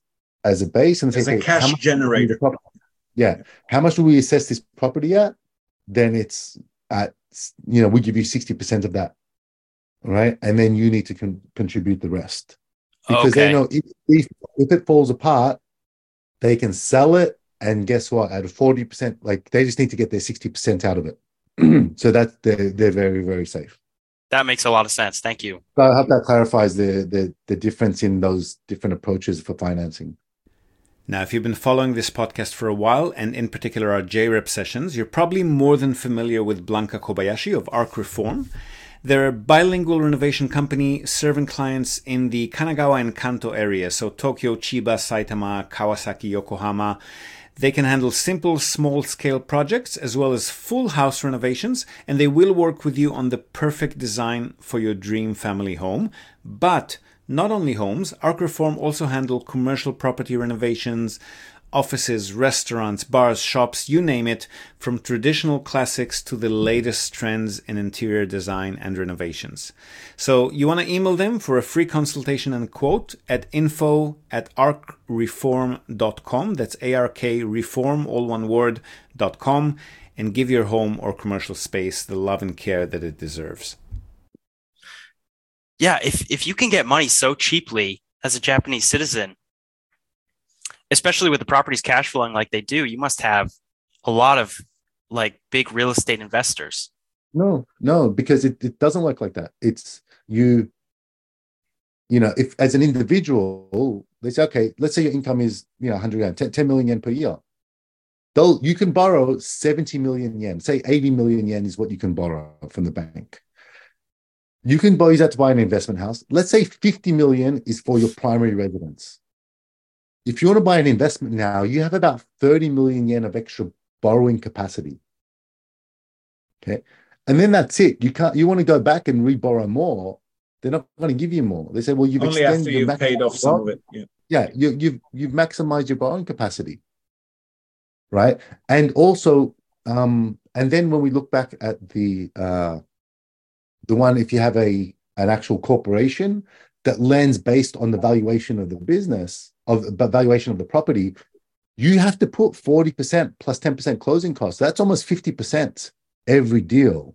as a base and say, as a okay, cash how much generator. Yeah, how much do we assess this property at? Then it's at you know we give you sixty percent of that, right? And then you need to con- contribute the rest because okay. they know if, if if it falls apart, they can sell it, and guess what? At a forty percent, like they just need to get their sixty percent out of it. So that they're they're very very safe. That makes a lot of sense. Thank you. So I hope that clarifies the, the the difference in those different approaches for financing. Now, if you've been following this podcast for a while, and in particular our J R E P sessions, you're probably more than familiar with Blanca Kobayashi of Arc Reform. They're a bilingual renovation company serving clients in the Kanagawa and Kanto area, so Tokyo, Chiba, Saitama, Kawasaki, Yokohama. They can handle simple, small-scale projects as well as full house renovations, and they will work with you on the perfect design for your dream family home. But not only homes, Arcreform also handle commercial property renovations, offices, restaurants, bars, shops, you name it, from traditional classics to the latest trends in interior design and renovations. So you want to email them for a free consultation and quote at info at arcreform dot com. That's A R K reform, all one word, dot com, and give your home or commercial space the love and care that it deserves. Yeah, if, if you can get money so cheaply as a Japanese citizen, especially with the properties cash flowing like they do, you must have a lot of like big real estate investors. No, no, because it, it doesn't work like that. It's you, you know, if as an individual, they say, okay, let's say your income is, you know, one hundred yen, ten, ten million yen per year. They'll, you can borrow seventy million yen, say eighty million yen is what you can borrow from the bank. You can use that to buy an investment house. Let's say fifty million is for your primary residence. If you want to buy an investment now, you have about thirty million yen of extra borrowing capacity. Okay. And then that's it. You can't, you want to go back and re-borrow more, they're not going to give you more. They say, well, you've only extended after your you've paid off some of it. Yeah. Yeah, you, you've you've maximized your borrowing capacity. Right. And also, um, and then when we look back at the uh the one, if you have a an actual corporation that lends based on the valuation of the business, of the valuation of the property, you have to put forty percent plus ten percent closing costs. That's almost fifty percent every deal.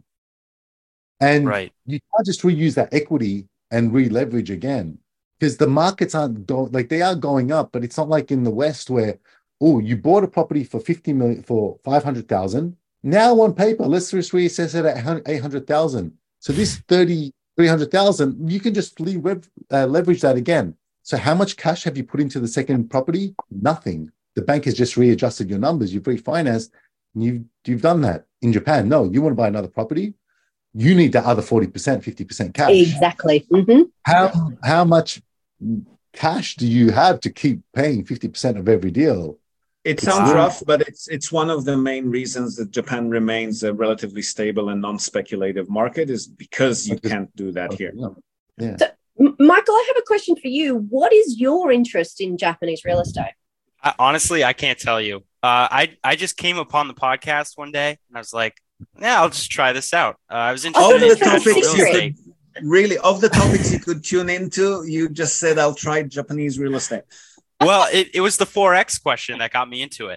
And right. You can't just reuse that equity and re-leverage again, because the markets aren't going, like they are going up, but it's not like in the West where, oh, you bought a property for fifty million, for five hundred thousand. Now on paper, let's just reassess it at eight hundred thousand. So this thirty, three hundred thousand, you can just leverage, uh, leverage that again. So how much cash have you put into the second property? Nothing. The bank has just readjusted your numbers. You've refinanced. And you've, you've done that. In Japan, no, you want to buy another property, you need the other forty percent, fifty percent cash. Exactly. Mm-hmm. How, how much cash do you have to keep paying fifty percent of every deal? It sounds wow. rough, but it's it's one of the main reasons that Japan remains a relatively stable and non-speculative market, is because you can't do that here. Yeah. So, Michael, I have a question for you. What is your interest in Japanese real estate? I, honestly, I can't tell you. Uh, I I just came upon the podcast one day and I was like, yeah, I'll just try this out. Uh, I was interested in the topics real estate. Really, of the topics you could tune into, you just said, I'll try Japanese real estate. Well, it, it was the four X question that got me into it.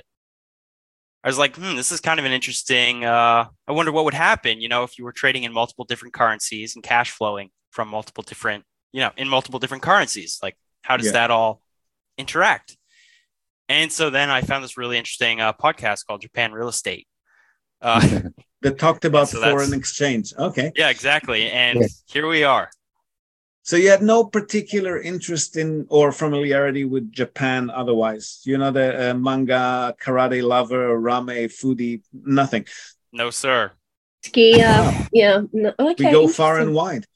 I was like, hmm, this is kind of an interesting, uh, I wonder what would happen, you know, if you were trading in multiple different currencies and cash flowing from multiple different, you know, in multiple different currencies. Like, how does yeah. that all interact? And so then I found this really interesting uh, podcast called Japan Real Estate. Uh, that talked about so foreign exchange. Okay. Yeah, exactly. And yeah. here we are. So you had no particular interest in or familiarity with Japan otherwise? You're not a, a manga, karate lover, ramen foodie, nothing? No, sir. Ski, uh, yeah. No, okay. We go far and wide.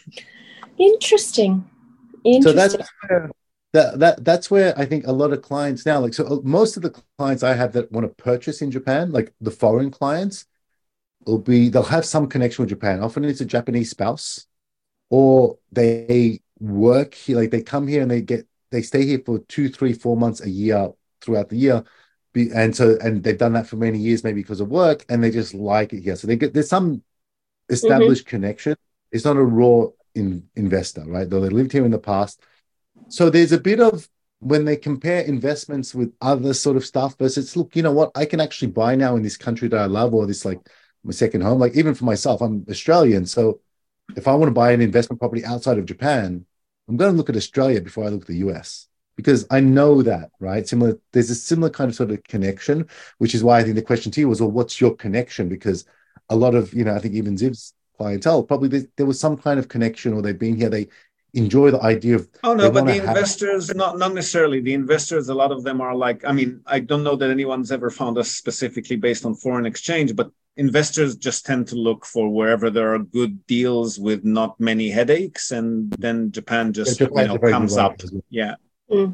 Interesting. Interesting. So that's where, that, that, that's where I think a lot of clients now, like, so most of the clients I have that want to purchase in Japan, like the foreign clients, will be, they'll have some connection with Japan. Often it's a Japanese spouse, or they work here, like they come here and they get, they stay here for two, three, four months a year throughout the year. Be, and so, and they've done that for many years, maybe because of work, and they just like it here. So they get, there's some established mm-hmm. connection. It's not a raw in, investor, right? Though they lived here in the past. So there's a bit of, when they compare investments with other sort of stuff versus, look, you know what, I can actually buy now in this country that I love, or this, like my second home. Like even for myself, I'm Australian. So if I want to buy an investment property outside of Japan, I'm going to look at Australia before I look at the U S, because I know that, right? Similar, there's a similar kind of sort of connection, which is why I think the question to you was, well, what's your connection? Because a lot of, you know, I think even Ziv's clientele, probably there, there was some kind of connection, or they've been here, they enjoy the idea of. Oh no, but the investors, have... not not necessarily. The investors, a lot of them are like, I mean, I don't know that anyone's ever found us specifically based on foreign exchange, but investors just tend to look for wherever there are good deals with not many headaches, and then Japan just yeah, you know, comes up. Well. Yeah. Mm.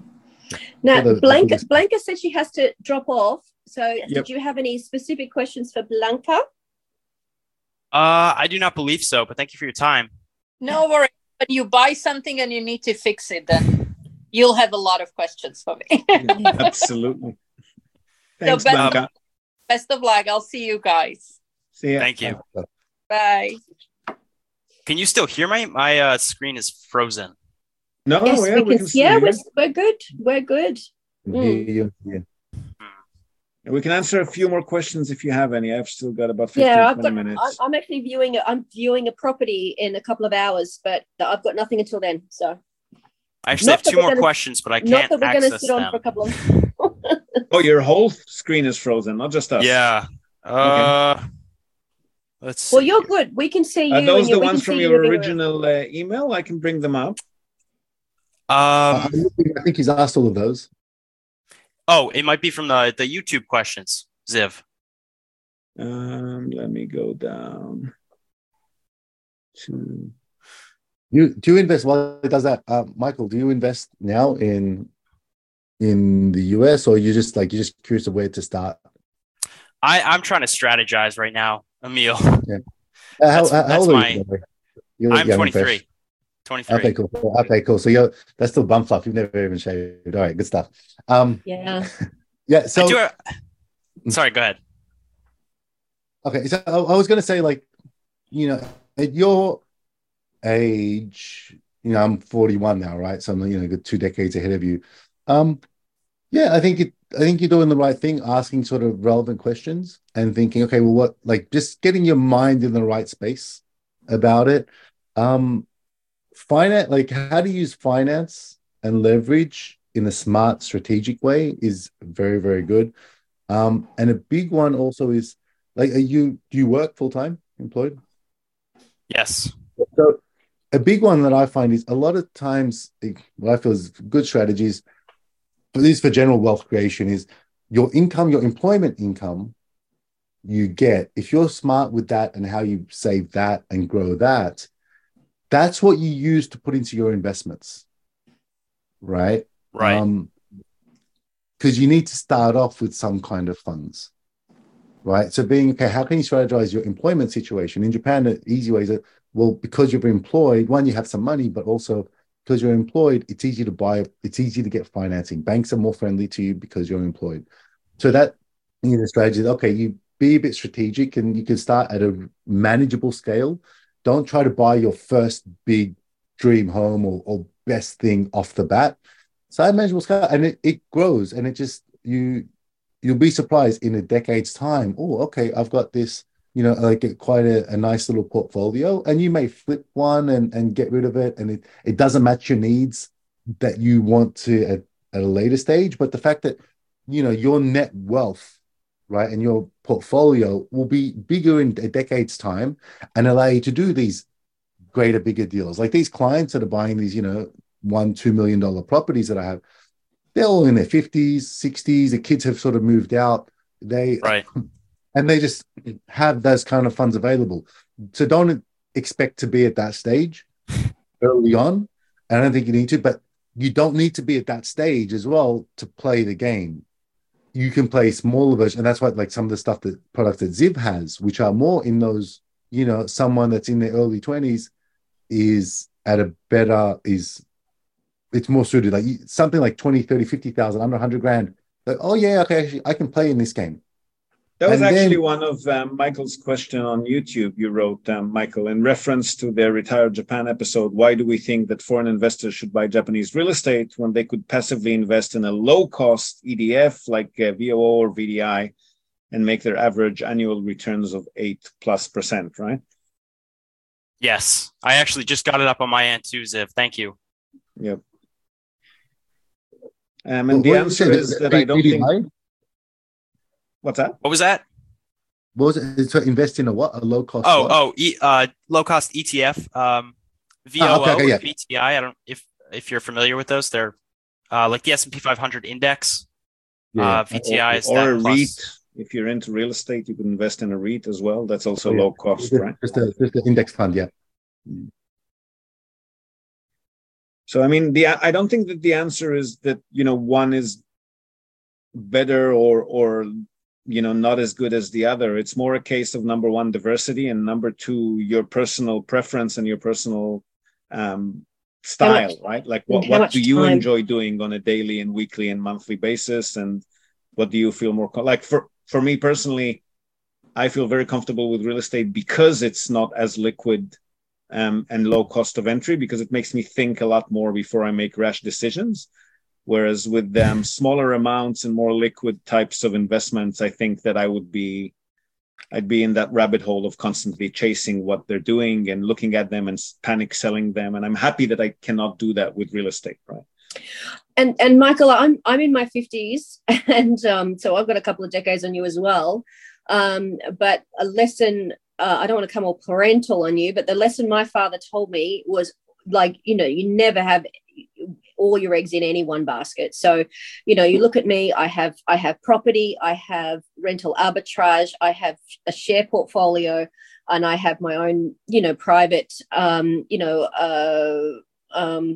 Now, the- Blanca, the- Blanca said she has to drop off. So, Yep. did you have any specific questions for Blanca? Uh, I do not believe so, but thank you for your time. No worry. When you buy something and you need to fix it, then you'll have a lot of questions for me. Yeah, absolutely. Thanks, best- Blanca. Best of luck. I'll see you guys. See ya. Thank you. Bye. Can you still hear me? My uh, screen is frozen. No, yes, Oh, yeah, we we can. can see yeah, you. we're, we're good. We're good. Hear you, yeah. We can answer a few more questions if you have any. I've still got about fifteen, Yeah, I've twenty got. minutes. I'm, I'm actually viewing. A, I'm viewing a property in a couple of hours, but I've got nothing until then. So I actually Not have that two we're more gonna- questions, but I not can't that we're going to access sit on them. for a couple of. Oh, your whole screen is frozen, not just us. Yeah. Uh, let's see. Well, you're good. We can see you. Are those and you, the we can ones from see your you living room. original uh, email? I can bring them up. I, Um. I think he's asked all of those. Oh, it might be from the the YouTube questions, Ziv. Um, let me go down to. You do you invest while it does that, uh, Michael? Do you invest now in in the U S, or you just like you're just curious of where to start? I I'm trying to strategize right now, Emil. Uh, how, That's- how, how that's old are my- you? by the way? You're I'm young and fresh. twenty-three. twenty-three. Okay, cool. Okay, cool. So you're that's still bum fluff. You've never even shaved. All right, good stuff. Um, Yeah. yeah. So I do a- Sorry, go ahead. okay, so I, I was going to say, like, you know, at your age, you know, I'm forty-one now, right? So I'm, you know, good two decades ahead of you. Um, yeah, I think it. I think you're doing the right thing, asking sort of relevant questions and thinking, okay, well, what, like, just getting your mind in the right space about it. Um, finance, like, how to use finance and leverage in a smart, strategic way is very, very good. Um, and a big one also is, like, are you do you work full time, employed? Yes. So a big one that I find is a lot of times what I feel is good strategies, at least for general wealth creation, is your income, your employment income you get. If you're smart with that and how you save that and grow that, that's what you use to put into your investments, right? Right. Um, because you need to start off with some kind of funds, right? So being, okay, how can you strategize your employment situation? In Japan, the easy way is that, well, because you're employed, one, you have some money, but also because you're employed, it's easy to buy, it's easy to get financing. Banks are more friendly to you because you're employed. So that, you know, strategy is, okay, you be a bit strategic and you can start at a manageable scale. Don't try to buy your first big dream home or, or best thing off the bat. So at manageable scale, and it, it grows, and it just, you, you'll be surprised in a decade's time. Oh, okay, I've got this, you know, like a, quite a, a nice little portfolio, and you may flip one and, and get rid of it, and it, it doesn't match your needs that you want to at, at a later stage. But the fact that, you know, your net wealth, right, and your portfolio will be bigger in a decade's time and allow you to do these greater, bigger deals. Like these clients that are buying these, you know, one, two million dollar properties that I have, they're all in their fifties, sixties. The kids have sort of moved out. They Right. and they just have those kind of funds available. So don't expect to be at that stage early on. I don't think you need to, but you don't need to be at that stage as well to play the game. You can play smaller version, and that's what, like, some of the stuff that products that Ziv has, which are more in those, you know, someone that's in their early twenties is at a better, is it's more suited, like something like twenty, thirty, fifty thousand, under one hundred grand. Like, oh yeah, okay, actually, I can play in this game. That was And actually then- one of um, Michael's question on YouTube. You wrote, um, Michael, in reference to their Retired Japan episode, why do we think that foreign investors should buy Japanese real estate when they could passively invest in a low-cost E D F like uh, V O O or V D I and make their average annual returns of eight plus percent, right? Yes. I actually just got it up on my end too, Ziv. Thank you. Yep. Um, and Well, the what did you answer say? is The- that the I don't think... V D I? What's that? What was that? What was it? To invest in a what? A low cost? Oh, what? oh, e, uh, low cost E T F, um, V O O, Ah, okay, okay, yeah. and V T I. I don't if if you're familiar with those. They're uh, like the S and P five hundred index. Yeah. Uh, V T I is or that a plus. REIT. If you're into real estate, you can invest in a REIT as well. That's also Oh, yeah. low cost, Just, right? just a just an index fund, yeah. So I mean, the I don't think that the answer is that, you know, one is better or or you know not as good as the other. It's more a case of, number one, diversity, and number two, your personal preference and your personal um, style, much, right? Like what, what do you time? enjoy doing on a daily and weekly and monthly basis, and what do you feel more like? For for me personally, I feel very comfortable with real estate because it's not as liquid um, and low cost of entry, because it makes me think a lot more before I make rash decisions. Whereas with um, smaller amounts and more liquid types of investments, I think that I would be, I'd be in that rabbit hole of constantly chasing what they're doing and looking at them and panic selling them. And I'm happy that I cannot do that with real estate, right? And and Michael, I'm I'm in my fifties, and um, so I've got a couple of decades on you as well. Um, but a lesson, uh, I don't want to come all parental on you, but the lesson my father told me was, like, you know, you never have all your eggs in any one basket. So, you know, you look at me, I have I have property, I have rental arbitrage, I have a share portfolio, and I have my own, you know, private, um, you know, uh, um,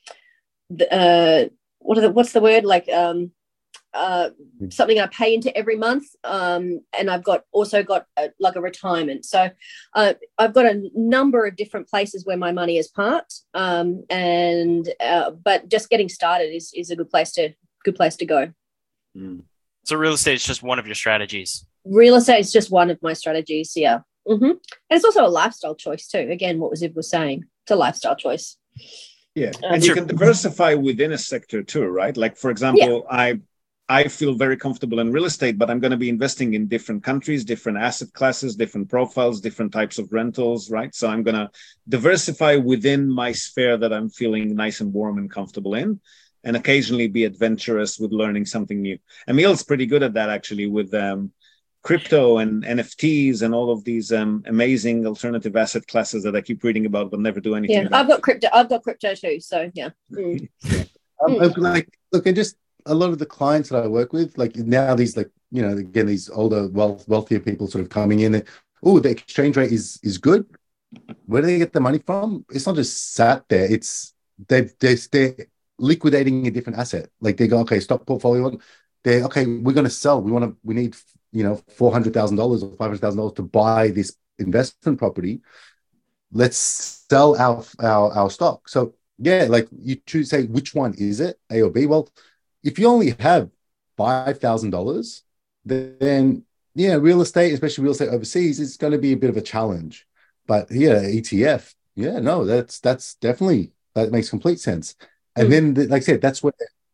uh, what are the, what's the word? Like, um, uh, something I pay into every month. Um, and I've got also got a, like a retirement. So uh, I've got a number of different places where my money is parked. Um, and, uh, but just getting started is, is a good place to, good place to go. Mm. So real estate is just one of your strategies. Real estate is just one of my strategies. Yeah. Mm-hmm. And it's also a lifestyle choice too. Again, what Ziv was saying, it's a lifestyle choice. Yeah. And you can diversify within a sector too, right? Like, for example, yeah. I, I feel very comfortable in real estate, but I'm going to be investing in different countries, different asset classes, different profiles, different types of rentals, right? So I'm going to diversify within my sphere that I'm feeling nice and warm and comfortable in, and occasionally be adventurous with learning something new. Emil's pretty good at that, actually, with um, crypto and N F Ts and all of these um, amazing alternative asset classes that I keep reading about but never do anything yeah, about. I've got crypto. I've got crypto too. So yeah. Mm. yeah. Um, mm. Like, look, and just a lot of the clients that I work with, like now these, like, you know, again, these older, wealth, wealthier people sort of coming in. Oh, the exchange rate is is good. Where do they get the money from? It's not just sat there. It's they've they're, they're liquidating a different asset. Like they go, okay, stock portfolio. They're okay. We're going to sell. We want to. We need, you know, four hundred thousand dollars or five hundred thousand dollars to buy this investment property. Let's sell our our our stock. So yeah, like you choose, say, which one is it, A or B? Well, if you only have five thousand dollars, then, yeah, real estate, especially real estate overseas, is going to be a bit of a challenge. But yeah, E T F, yeah, no, that's that's definitely, that makes complete sense. And mm. then, like I said, that's what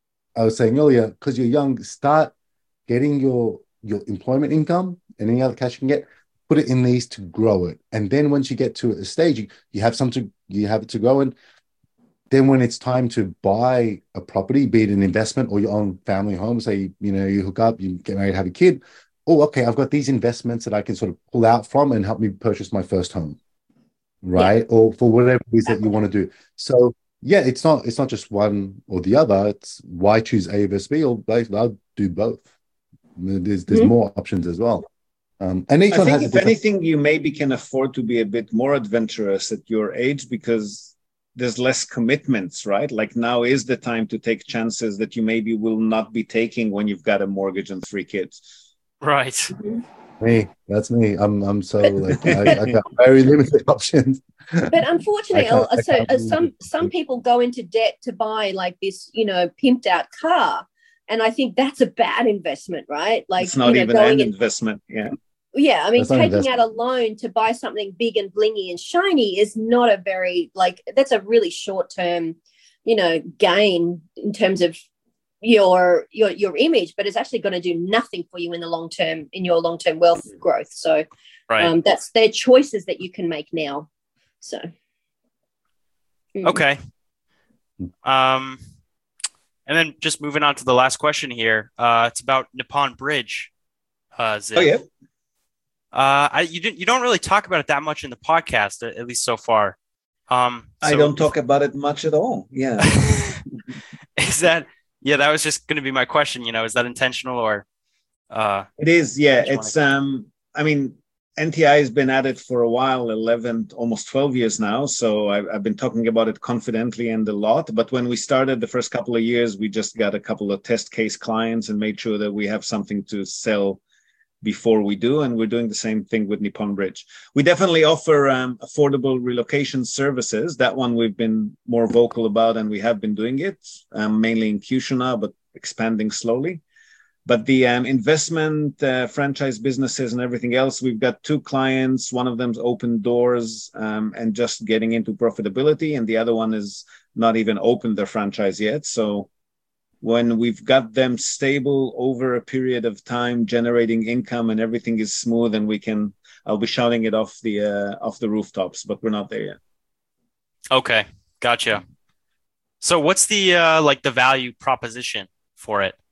I was saying earlier, because you're young, start getting your, your employment income and any other cash you can get, put it in these to grow it. And then once you get to a stage, you, you have something, you have it to grow in. Then when it's time to buy a property, be it an investment or your own family home, say, you know, you hook up, you get married, have a kid. Oh, okay, I've got these investments that I can sort of pull out from and help me purchase my first home, right? Yeah. Or for whatever it is that you want to do. So yeah, it's not it's not just one or the other. It's why choose A versus B, or I'll do both. There's there's mm-hmm. more options as well. Um, and each I one think has if different... anything, you maybe can afford to be a bit more adventurous at your age, because there's less commitments, right? Like now is the time to take chances that you maybe will not be taking when you've got a mortgage and three kids. Right. Me, that's me. I'm I'm so like I, I got very limited options. But unfortunately, uh, so uh, some some people go into debt to buy like this, you know, pimped out car, and I think that's a bad investment, right? Like it's not you know, even going an in, investment. Yeah. Yeah, I mean, taking out a loan to buy something big and blingy and shiny is not a very, like, that's a really short-term, you know, gain in terms of your your your image, but it's actually going to do nothing for you in the long term, in your long-term wealth growth. So right. um, that's their choices that you can make now. So. Mm. Okay. Um, and then just moving on to the last question here. Uh, it's about Nippon Bridge. Uh, oh, yeah. Uh, I you didn't you don't really talk about it that much in the podcast, at, at least so far. Um, so I don't talk about it much at all. Yeah. Is that yeah? That was just going to be my question. You know, is that intentional or? Uh, it is. Yeah. It's um. I mean, N T I has been at it for a while, eleven, almost twelve years now. So I've, I've been talking about it confidently and a lot. But when we started the first couple of years, we just got a couple of test case clients and made sure that we have something to sell before we do. And we're doing the same thing with Nippon Bridge. We definitely offer um, affordable relocation services. That one we've been more vocal about, and we have been doing it, um, mainly in Kyushu now, but expanding slowly. But the um, investment, uh, franchise businesses and everything else, we've got two clients. One of them's open doors um, and just getting into profitability. And the other one is not even opened their franchise yet. So when we've got them stable over a period of time, generating income and everything is smooth, and we can, I'll be shouting it off the, uh, off the rooftops, but we're not there yet. Okay. Gotcha. So what's the, uh, like the value proposition for it?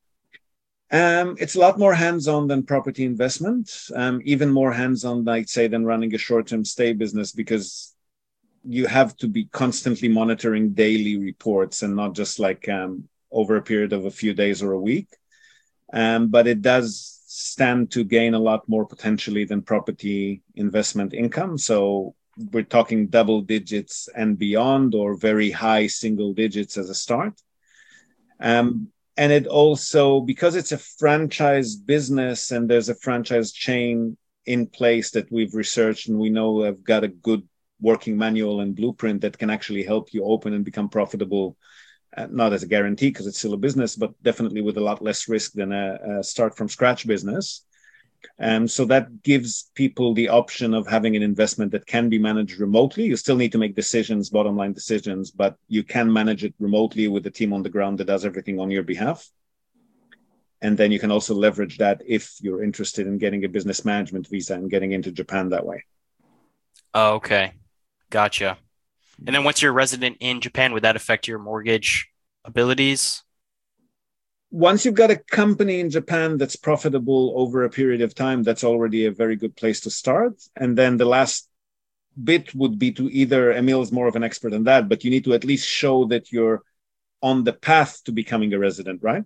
Um, it's a lot more hands-on than property investment, um, even more hands-on, I'd say, than running a short-term stay business, because you have to be constantly monitoring daily reports and not just like um, over a period of a few days or a week. Um, but it does stand to gain a lot more potentially than property investment income. So we're talking double digits and beyond, or very high single digits as a start. Um, And it also, because it's a franchise business and there's a franchise chain in place that we've researched and we know have got a good working manual and blueprint that can actually help you open and become profitable, uh, not as a guarantee because it's still a business, but definitely with a lot less risk than a, a start from scratch business. Um, so that gives people the option of having an investment that can be managed remotely. You still need to make decisions, bottom line decisions, but you can manage it remotely with a team on the ground that does everything on your behalf. And then you can also leverage that if you're interested in getting a business management visa and getting into Japan that way. Oh, okay. Gotcha. And then once you're a resident in Japan, would that affect your mortgage abilities? Once you've got a company in Japan that's profitable over a period of time, that's already a very good place to start. And then the last bit would be to either, Emil is more of an expert on that, but you need to at least show that you're on the path to becoming a resident, right?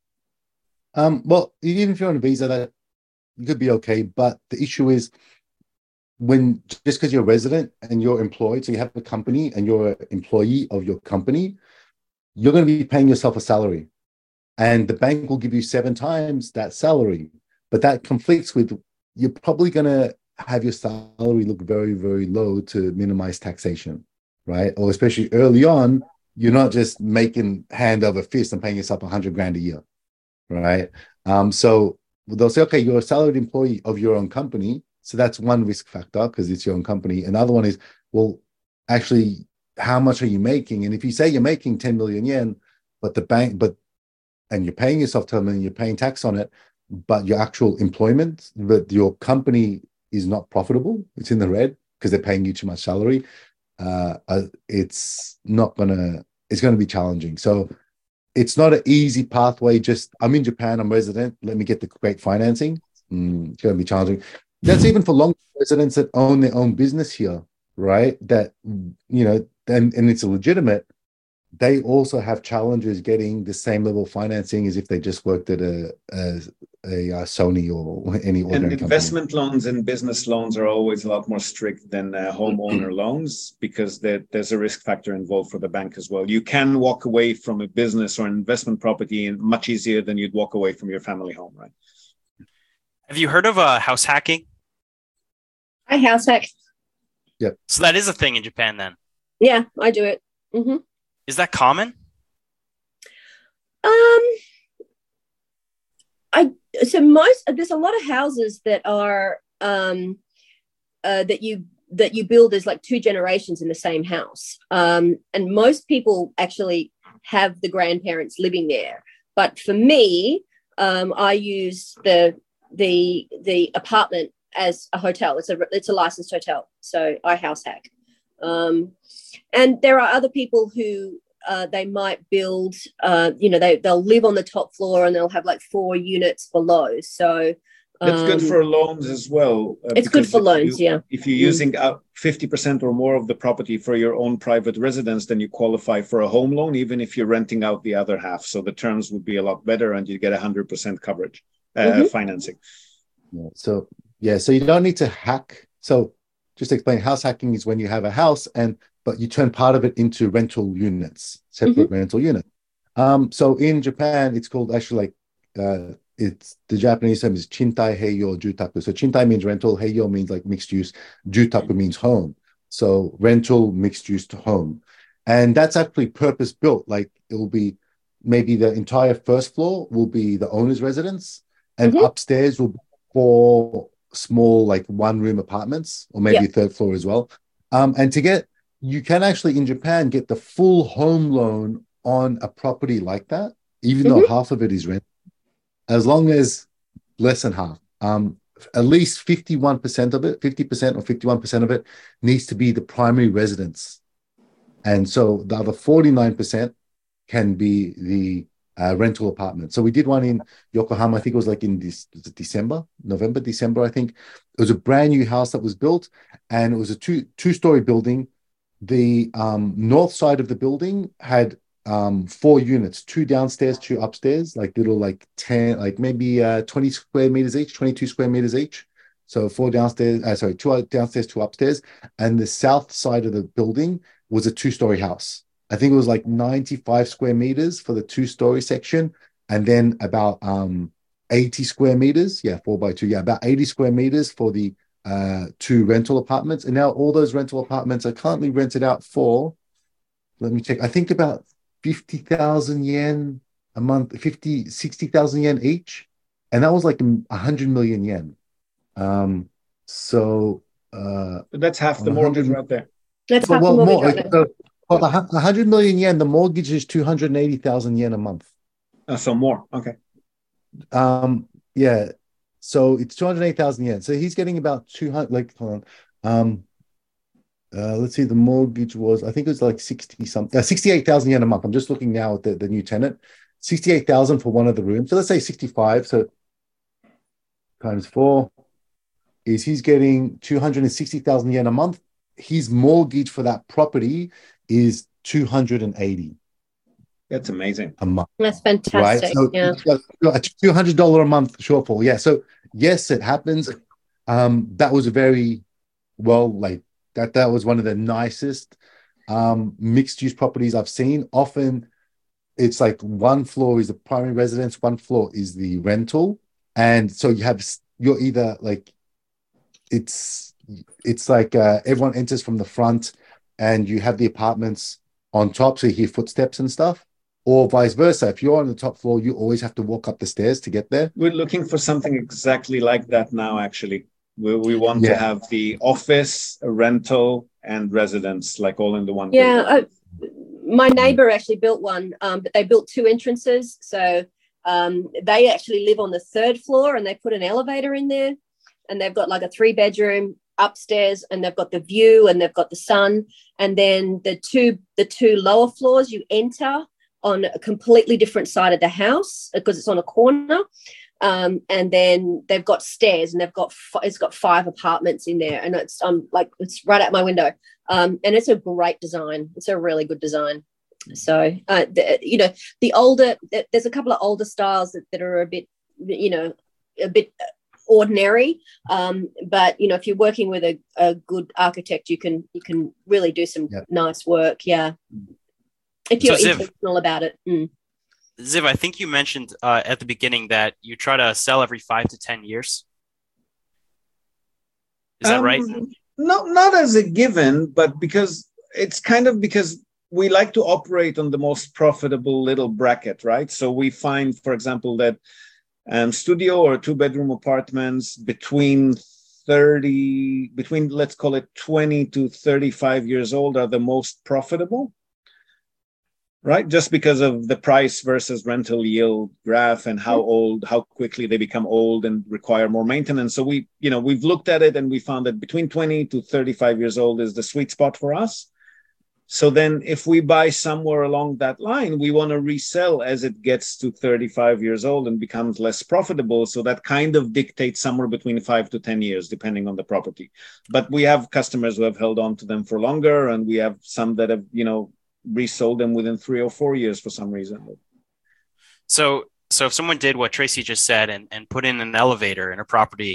Um, well, even if you're on a visa, that could be okay. But the issue is when just because you're a resident and you're employed, so you have a company and you're an employee of your company, you're going to be paying yourself a salary. And the bank will give you seven times that salary. But that conflicts with, you're probably going to have your salary look very, very low to minimize taxation, right? Or especially early on, you're not just making hand over fist and paying yourself a hundred grand a year, right? Um, so they'll say, okay, you're a salaried employee of your own company. So that's one risk factor because it's your own company. Another one is, well, actually, how much are you making? And if you say you're making ten million yen, but the bank, but and you're paying yourself ten million, you're paying tax on it, but your actual employment, but your company is not profitable, it's in the red because they're paying you too much salary, uh, uh, it's not gonna, it's gonna be challenging. So it's not an easy pathway, just, I'm in Japan, I'm resident, let me get the great financing. Mm, it's gonna be challenging. That's even for long residents that own their own business here, right? That, you know, and, and it's a legitimate, they also have challenges getting the same level of financing as if they just worked at a, a, a, a Sony or any ordinary And investment company. loans and business loans are always a lot more strict than uh, homeowner loans because there, there's a risk factor involved for the bank as well. You can walk away from a business or an investment property much easier than you'd walk away from your family home, right? Have you heard of uh, house hacking? I house hack. Yep. So that is a thing in Japan then? Yeah, I do it. Mm-hmm. Is that common? Um, I so most there's a lot of houses that are um, uh, that you that you build as like two generations in the same house, um, and most people actually have the grandparents living there. But for me, um, I use the the the apartment as a hotel. It's a it's a licensed hotel, so I house hack. Um, and there are other people who uh, they might build, uh, you know, they, they'll live on the top floor and they'll have like four units below. So um, that's good for loans as well. Uh, it's good for loans, you, yeah. If you're using up fifty percent or more of the property for your own private residence, then you qualify for a home loan, even if you're renting out the other half. So the terms would be a lot better and you get one hundred percent coverage, uh, mm-hmm. financing. Yeah, so Yeah, so you don't need to hack. So just to explain, house hacking is when you have a house and but you turn part of it into rental units, separate mm-hmm. rental unit. Um, so in Japan, it's called actually like uh, it's the Japanese term is Chintai Heiyo Jutaku. So Chintai means rental, Heiyo means like mixed use, Jutaku means home. So rental, mixed use to home. And that's actually purpose built. Like it will be maybe the entire first floor will be the owner's residence, and mm-hmm. upstairs will be four small like one room apartments, or maybe yep. a third floor as well. Um, and to get, you can actually in Japan get the full home loan on a property like that, even mm-hmm. though half of it is rent, as long as less than half. Um, at least fifty-one percent of it, fifty percent or fifty-one percent of it needs to be the primary residence. And so the other forty-nine percent can be the uh, rental apartment. So we did one in Yokohama, I think it was like in this, was it December, November, December, I think. It was a brand new house that was built, and it was a two, two-story building. The um, north side of the building had um, four units, two downstairs, two upstairs, like little like ten, like maybe uh, twenty square meters each, twenty-two square meters each. So four downstairs, uh, sorry, two downstairs, two upstairs. And the south side of the building was a two-story house. I think it was like ninety-five square meters for the two-story section, and then about um, eighty square meters. Yeah, four by two. Yeah, about eighty square meters for the uh, two rental apartments. And now all those rental apartments are currently rented out for, let me check, I think about fifty thousand yen a month, fifty, sixty thousand yen each. And that was like one hundred million yen. Um, so uh, that's half the mortgage right there. That's half well, the mortgage more, right like, there. So, well, one hundred million yen, the mortgage is two hundred eighty thousand yen a month. Oh, so more. Okay. Um, yeah. So it's two hundred eighty thousand yen. So he's getting about two hundred, like, hold on. Um, uh, let's see, the mortgage was, I think it was like sixty something, uh, sixty-eight thousand yen a month. I'm just looking now at the, the new tenant. sixty-eight thousand for one of the rooms. So let's say sixty-five. So times four is he's getting two hundred sixty thousand yen a month. His mortgage for that property is two hundred eighty. That's amazing. A month. That's fantastic. Right? So yeah. a two hundred dollars a month shortfall. Yeah. So yes, it happens. Um, that was a very well, like that, that was one of the nicest um, mixed use properties I've seen. Often it's like one floor is the primary residence, one floor is the rental. And so you have, you're either like, it's, it's like uh, everyone enters from the front and you have the apartments on top, so you hear footsteps and stuff, or vice versa. If you're on the top floor, you always have to walk up the stairs to get there. We're looking for something exactly like that now, actually. We, we want yeah. to have the office, a rental, and residence, like all in the one. Yeah, I, my neighbor actually built one, um, but they built two entrances. So um, they actually live on the third floor, and they put an elevator in there, and they've got like a three bedroom upstairs, and they've got the view and they've got the sun, and then the two the two lower floors you enter on a completely different side of the house because it's on a corner, um, and then they've got stairs, and they've got it's got five apartments in there, and it's um like it's right out my window, um, and it's a great design. It's a really good design. So uh, the, you know the older there's a couple of older styles that, that are a bit you know a bit ordinary, um, but you know if you're working with a, a good architect, you can you can really do some yep. nice work. Yeah, if you're so intentional Ziv, about it. Mm. Ziv, I think you mentioned uh, at the beginning that you try to sell every five to ten years. Is that um, right? No, not as a given, but because it's kind of because we like to operate on the most profitable little bracket, right? So we find, for example, that Um, studio or two bedroom apartments between thirty, between let's call it twenty to thirty-five years old are the most profitable, right? Just because of the price versus rental yield graph and how old, how quickly they become old and require more maintenance. So we, you know, we've looked at it and we found that between twenty to thirty-five years old is the sweet spot for us. So then if we buy somewhere along that line, we want to resell as it gets to thirty-five years old and becomes less profitable. So that kind of dictates somewhere between five to ten years, depending on the property. But we have customers who have held on to them for longer, and we have some that have, you know, resold them within three or four years for some reason. So, so if someone did what Tracy just said and, and put in an elevator in a property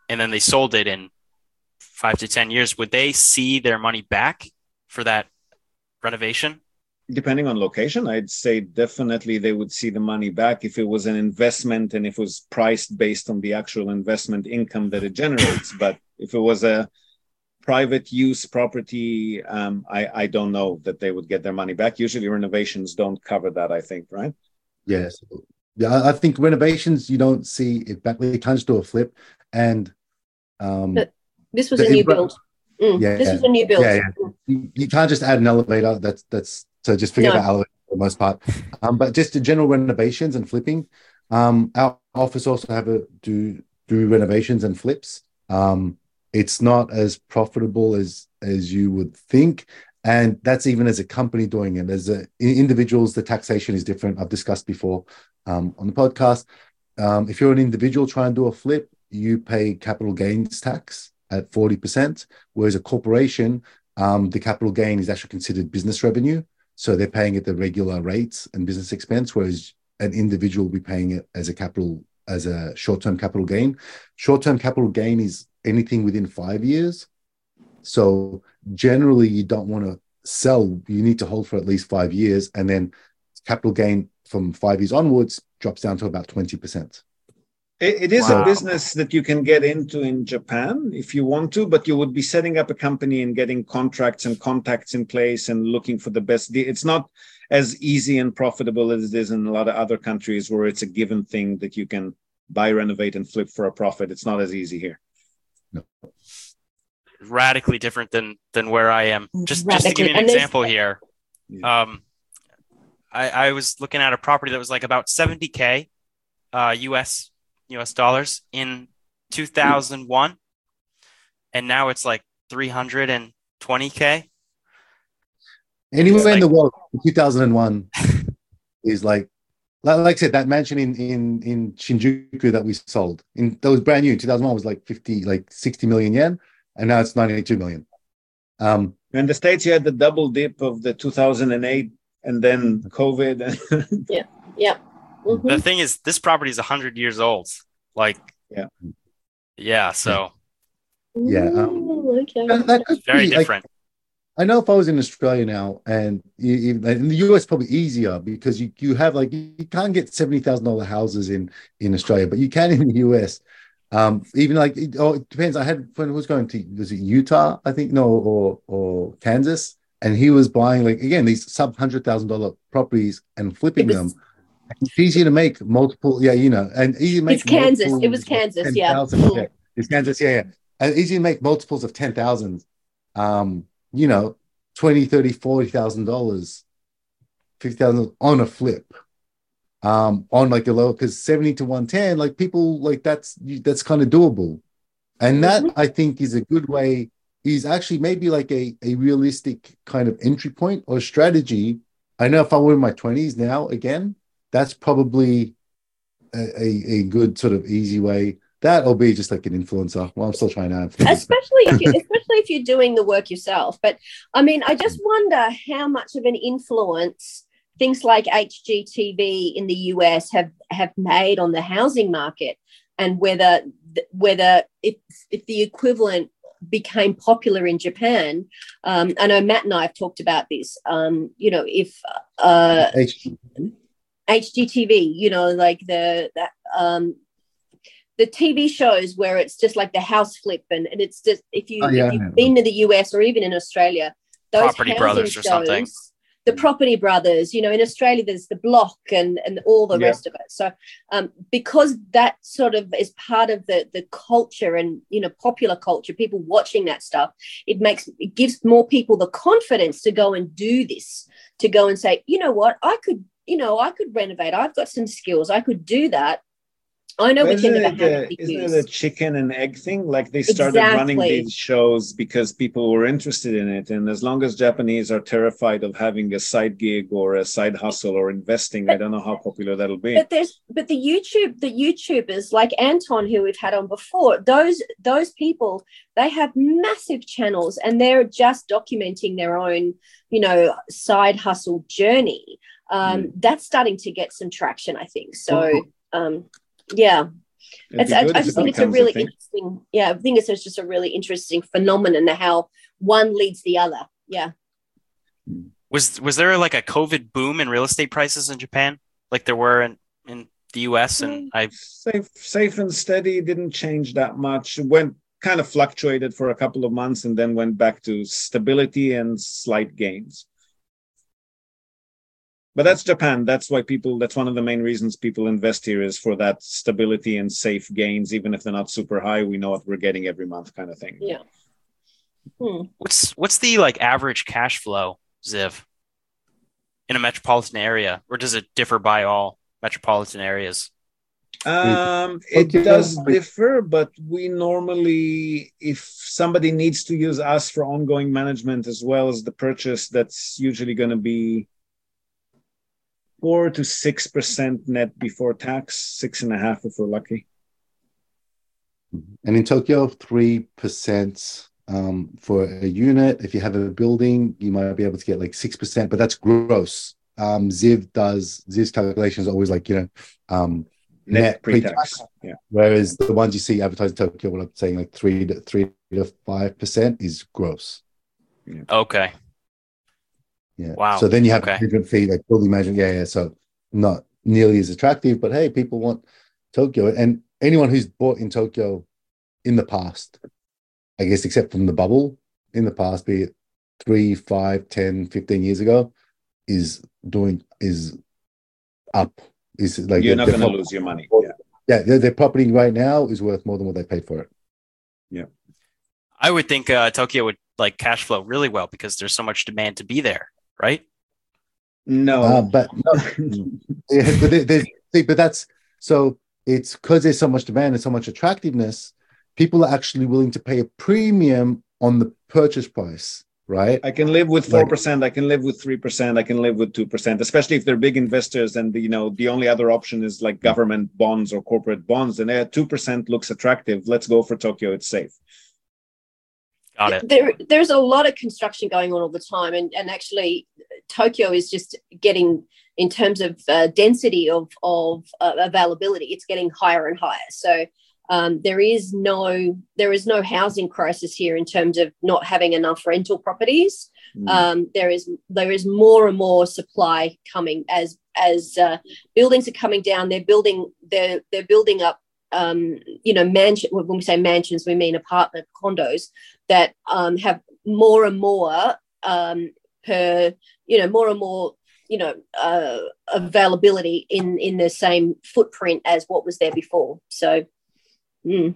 and then they sold it in five to ten years, would they see their money back for that renovation? Depending on location, I'd say definitely they would see the money back if it was an investment and if it was priced based on the actual investment income that it generates. But if it was a private use property, um, I, I don't know that they would get their money back. Usually renovations don't cover that, I think, right? Yes. Yeah, I think renovations, you don't see it back. They can't just do a flip. And um, but this was a new build. Mm, yeah, this was a new build. Yeah, yeah. You, you can't just add an elevator. That's that's so just forget No. about elevator for the most part. Um, but just the general renovations and flipping. Um, our office also have a do do renovations and flips. Um, it's not as profitable as as you would think, and that's even as a company doing it. As a, individuals, the taxation is different. I've discussed before um, on the podcast. Um, if you're an individual trying to do a flip, you pay capital gains tax at forty percent, whereas a corporation, um, the capital gain is actually considered business revenue. So they're paying it the regular rates and business expense, whereas an individual will be paying it as a capital, as a short-term capital gain. Short-term capital gain is anything within five years. So generally you don't want to sell, you need to hold for at least five years. And then capital gain from five years onwards drops down to about twenty percent. It, it is Wow. a business that you can get into in Japan if you want to, but you would be setting up a company and getting contracts and contacts in place and looking for the best deal. It's not as easy and profitable as it is in a lot of other countries where it's a given thing that you can buy, renovate, and flip for a profit. It's not as easy here. No. Radically different than than where I am. Just just to give you an Radically. And there's- example here, um, I, I was looking at a property that was like about seventy K uh, U S U S dollars in two thousand one, and now it's like three hundred twenty K. Anywhere It's in the like- world, two thousand one is like, like, like I said, that mansion in, in, in Shinjuku that we sold, in that was brand new in two thousand one was like fifty, like sixty million yen, and now it's ninety-two million. Um, In the States, you had the double dip of the two thousand eight and then COVID. Yeah. Mhm. The thing is, this property is one hundred years old. Like, Yeah. yeah. So Yeah, um, Ooh, okay. that, that could very be, like, different. I know if I was in Australia now, and you, you, in the U S, probably easier because you, you have like you can't get seventy thousand dollar houses in in Australia, but you can in the U S. Um, even like it, oh, it depends. I had when I was going to was it Utah, I think, no, or or Kansas, and he was buying like again these sub hundred thousand dollar properties and flipping It was- them. It's easier to make multiple, yeah, you know, and easy to make. It's Kansas. multiples It was of Kansas, yeah. ten thousand, Mm. yeah. It's Kansas, yeah, yeah. And easy to make multiples of ten thousand. Um, you know, twenty, thirty, forty thousand dollars, fifty thousand on a flip. Um, on like a low, because seventy to one ten, like people like that's that's kind of doable. And that Mhm. I think is a good way, is actually maybe like a, a realistic kind of entry point or strategy. I know if I were in my twenties now again, that's probably a, a, a good sort of easy way. That or be just like an influencer. Well, I'm still trying to. especially if you, especially if you're doing the work yourself. But I mean, I just wonder how much of an influence things like H G T V in the U S have have made on the housing market, and whether whether if if the equivalent became popular in Japan. Um, I know Matt and I have talked about this. Um, you know, if uh, H- H G T V, you know, like the that um the T V shows where it's just like the house flip, and, and it's just if you Oh, yeah, if I you've know. been to the U S or even in Australia, those Property housing Brothers or something. shows, the Property Brothers, you know, in Australia there's the Block and and all the Yeah. rest of it. So um, because that sort of is part of the the culture and you know popular culture, people watching that stuff, it makes it gives more people the confidence to go and do this, to go and say, you know what, I could. You know, I could renovate. I've got some skills. I could do that. I know Isn't we can never it, have uh, it isn't used. it a chicken and egg thing? Like they started running Exactly. these shows because people were interested in it. And as long as Japanese are terrified of having a side gig or a side hustle or investing, I don't know how popular that'll be. But there's but the YouTube the YouTubers like Anton, who we've had on before, those those people, they have massive channels and they're just documenting their own, you know, side hustle journey. Um, Mm. That's starting to get some traction, I think. So um, yeah. It's, I, I just think it's a really interesting, yeah, I think it's just a really interesting phenomenon how one leads the other. Yeah. Was was there like a COVID boom in real estate prices in Japan, like there were in, in the U S? And I safe, safe and steady, didn't change that much. It went kind of fluctuated for a couple of months and then went back to stability and slight gains. But that's Japan. That's why people, that's one of the main reasons people invest here is for that stability and safe gains. Even if they're not super high, we know what we're getting every month kind of thing. Yeah. Hmm. What's, what's the like average cash flow, Ziv, in a metropolitan area, or does it differ by all metropolitan areas? Um, it does differ, but we normally, if somebody needs to use us for ongoing management as well as the purchase, that's usually going to be four to six percent net before tax, six and a half if we're lucky. And in Tokyo, three percent um, for a unit. If you have a building, you might be able to get like six percent, but that's gross. Um, Ziv does Ziv's calculations are always like, you know, um, net, net pre-tax. pre-tax. Yeah. Whereas the ones you see advertised in Tokyo, what I'm saying, like three to three to five percent is gross. Yeah. Okay. Yeah. Wow. So then you have okay. a different fee, like building management. Yeah, yeah. So not nearly as attractive, but hey, people want Tokyo. And anyone who's bought in Tokyo in the past, I guess, except from the bubble in the past, be it three, five, ten, fifteen years ago, is doing is up. Is like you're not going to lose your money. Yeah. Yeah. Their, their property right now is worth more than what they paid for it. Yeah. I would think uh, Tokyo would like cash flow really well because there's so much demand to be there, right? No, uh, but no, yeah, but there, there's see, but that's so it's because there's so much demand and so much attractiveness. People are actually willing to pay a premium on the purchase price, right? I can live with four percent. I can live with three percent. I can live with two percent, especially if they're big investors. And the, you know, the only other option is like government bonds or corporate bonds. And at two percent looks attractive. Let's go for Tokyo. It's safe. Got it. There, there's a lot of construction going on all the time, and, and actually, Tokyo is just getting, in terms of uh, density of of uh, availability, it's getting higher and higher. So um, there is no there is no housing crisis here in terms of not having enough rental properties. Mm. Um, there is there is more and more supply coming as as uh, buildings are coming down. They're building they're they're building up. Um, you know, mansion. When we say mansions, we mean apartment condos that um, have more and more um, per, you know, more and more, you know, uh, availability in in the same footprint as what was there before. So, mm.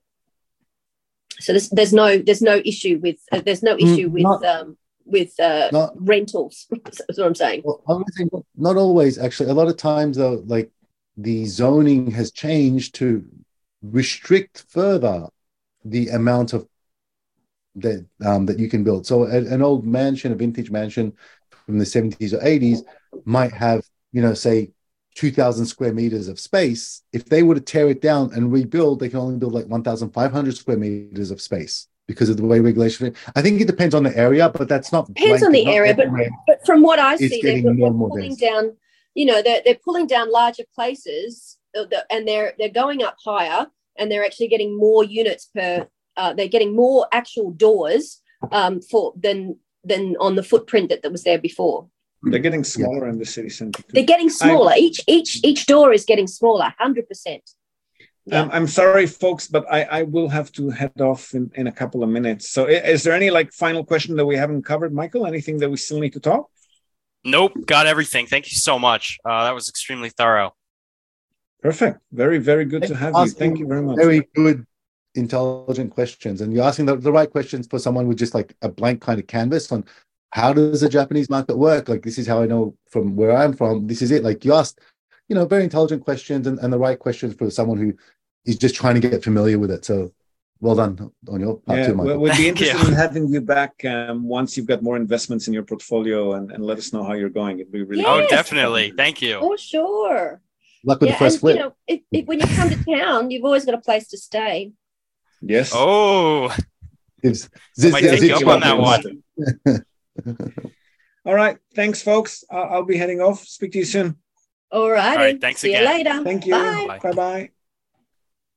so there's there's no there's no issue with uh, there's no issue mm, with not, um, with uh, not, rentals. That's what I'm saying. Well, I would say not always. Actually, a lot of times though, like. The zoning has changed to restrict further the amount of that um, that you can build. So a, an old mansion, a vintage mansion from the seventies or eighties might have, you know, say two thousand square meters of space. If they were to tear it down and rebuild, they can only build like one thousand five hundred square meters of space because of the way regulation. I think it depends on the area, but that's not depends on the area. But, but from what I see, they're, they're pulling dense. down. You know, they're, they're pulling down larger places and they're they're going up higher and they're actually getting more units per, uh, they're getting more actual doors um, for than than on the footprint that, that was there before. They're getting smaller yeah. in the city center. Too. They're getting smaller. I, each each each door is getting smaller, one hundred percent. Yeah. Um, I'm sorry, folks, but I, I will have to head off in, in a couple of minutes. So is there any like final question that we haven't covered, Michael? Anything that we still need to talk? Nope, got everything. Thank you so much. Uh, that was extremely thorough. Perfect. Very, very good to have you. Thank you very much. Very good, intelligent questions. And you're asking the, the right questions for someone with just like a blank kind of canvas on how does the Japanese market work? Like, this is how I know from where I'm from. This is it. Like, you asked, you know, very intelligent questions and, and the right questions for someone who is just trying to get familiar with it. So well done on your part yeah, too, Michael. We'd be Thank interested you. in having you back um, once you've got more investments in your portfolio and, and let us know how you're going. It'd be really yes. Oh, definitely. Thank you. Oh, sure. Luck with yeah, the first and, flip. You know, if, if, when you come to town, you've always got a place to stay. Yes. Oh, It's, I might take you up on that one. All right. Thanks, folks. I'll, I'll be heading off. Speak to you soon. All right. All right. Thanks See again. you later. Thank you. Bye. Bye-bye.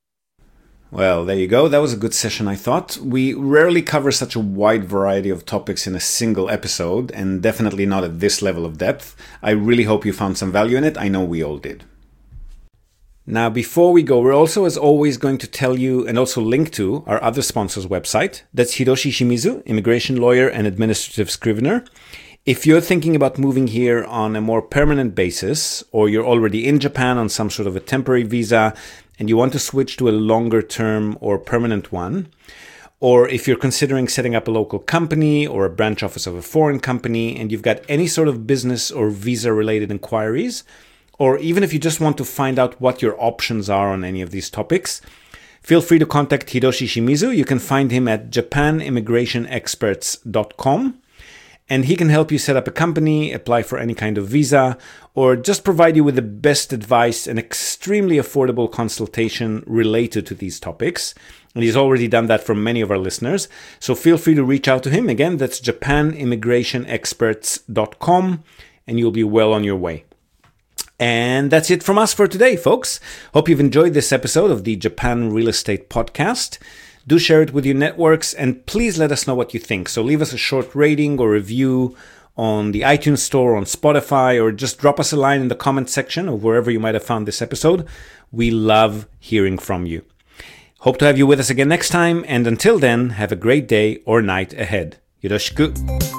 Well, there you go. That was a good session, I thought. We rarely cover such a wide variety of topics in a single episode, and definitely not at this level of depth. I really hope you found some value in it. I know we all did. Now, before we go, we're also, as always, going to tell you and also link to our other sponsor's website. That's Hiroshi Shimizu, immigration lawyer and administrative scrivener. If you're thinking about moving here on a more permanent basis, or you're already in Japan on some sort of a temporary visa, and you want to switch to a longer term or permanent one, or if you're considering setting up a local company or a branch office of a foreign company, and you've got any sort of business or visa-related inquiries, or even if you just want to find out what your options are on any of these topics, feel free to contact Hiroshi Shimizu. You can find him at japan immigration experts dot com. And he can help you set up a company, apply for any kind of visa, or just provide you with the best advice and extremely affordable consultation related to these topics. And he's already done that for many of our listeners. So feel free to reach out to him. Again, that's japan immigration experts dot com, and you'll be well on your way. And that's it from us for today, folks. Hope you've enjoyed this episode of the Japan Real Estate Podcast. Do share it with your networks, and please let us know what you think. So leave us a short rating or review on the iTunes Store, on Spotify, or just drop us a line in the comment section or wherever you might have found this episode. We love hearing from you. Hope to have you with us again next time, and until then, have a great day or night ahead. Yoroshiku.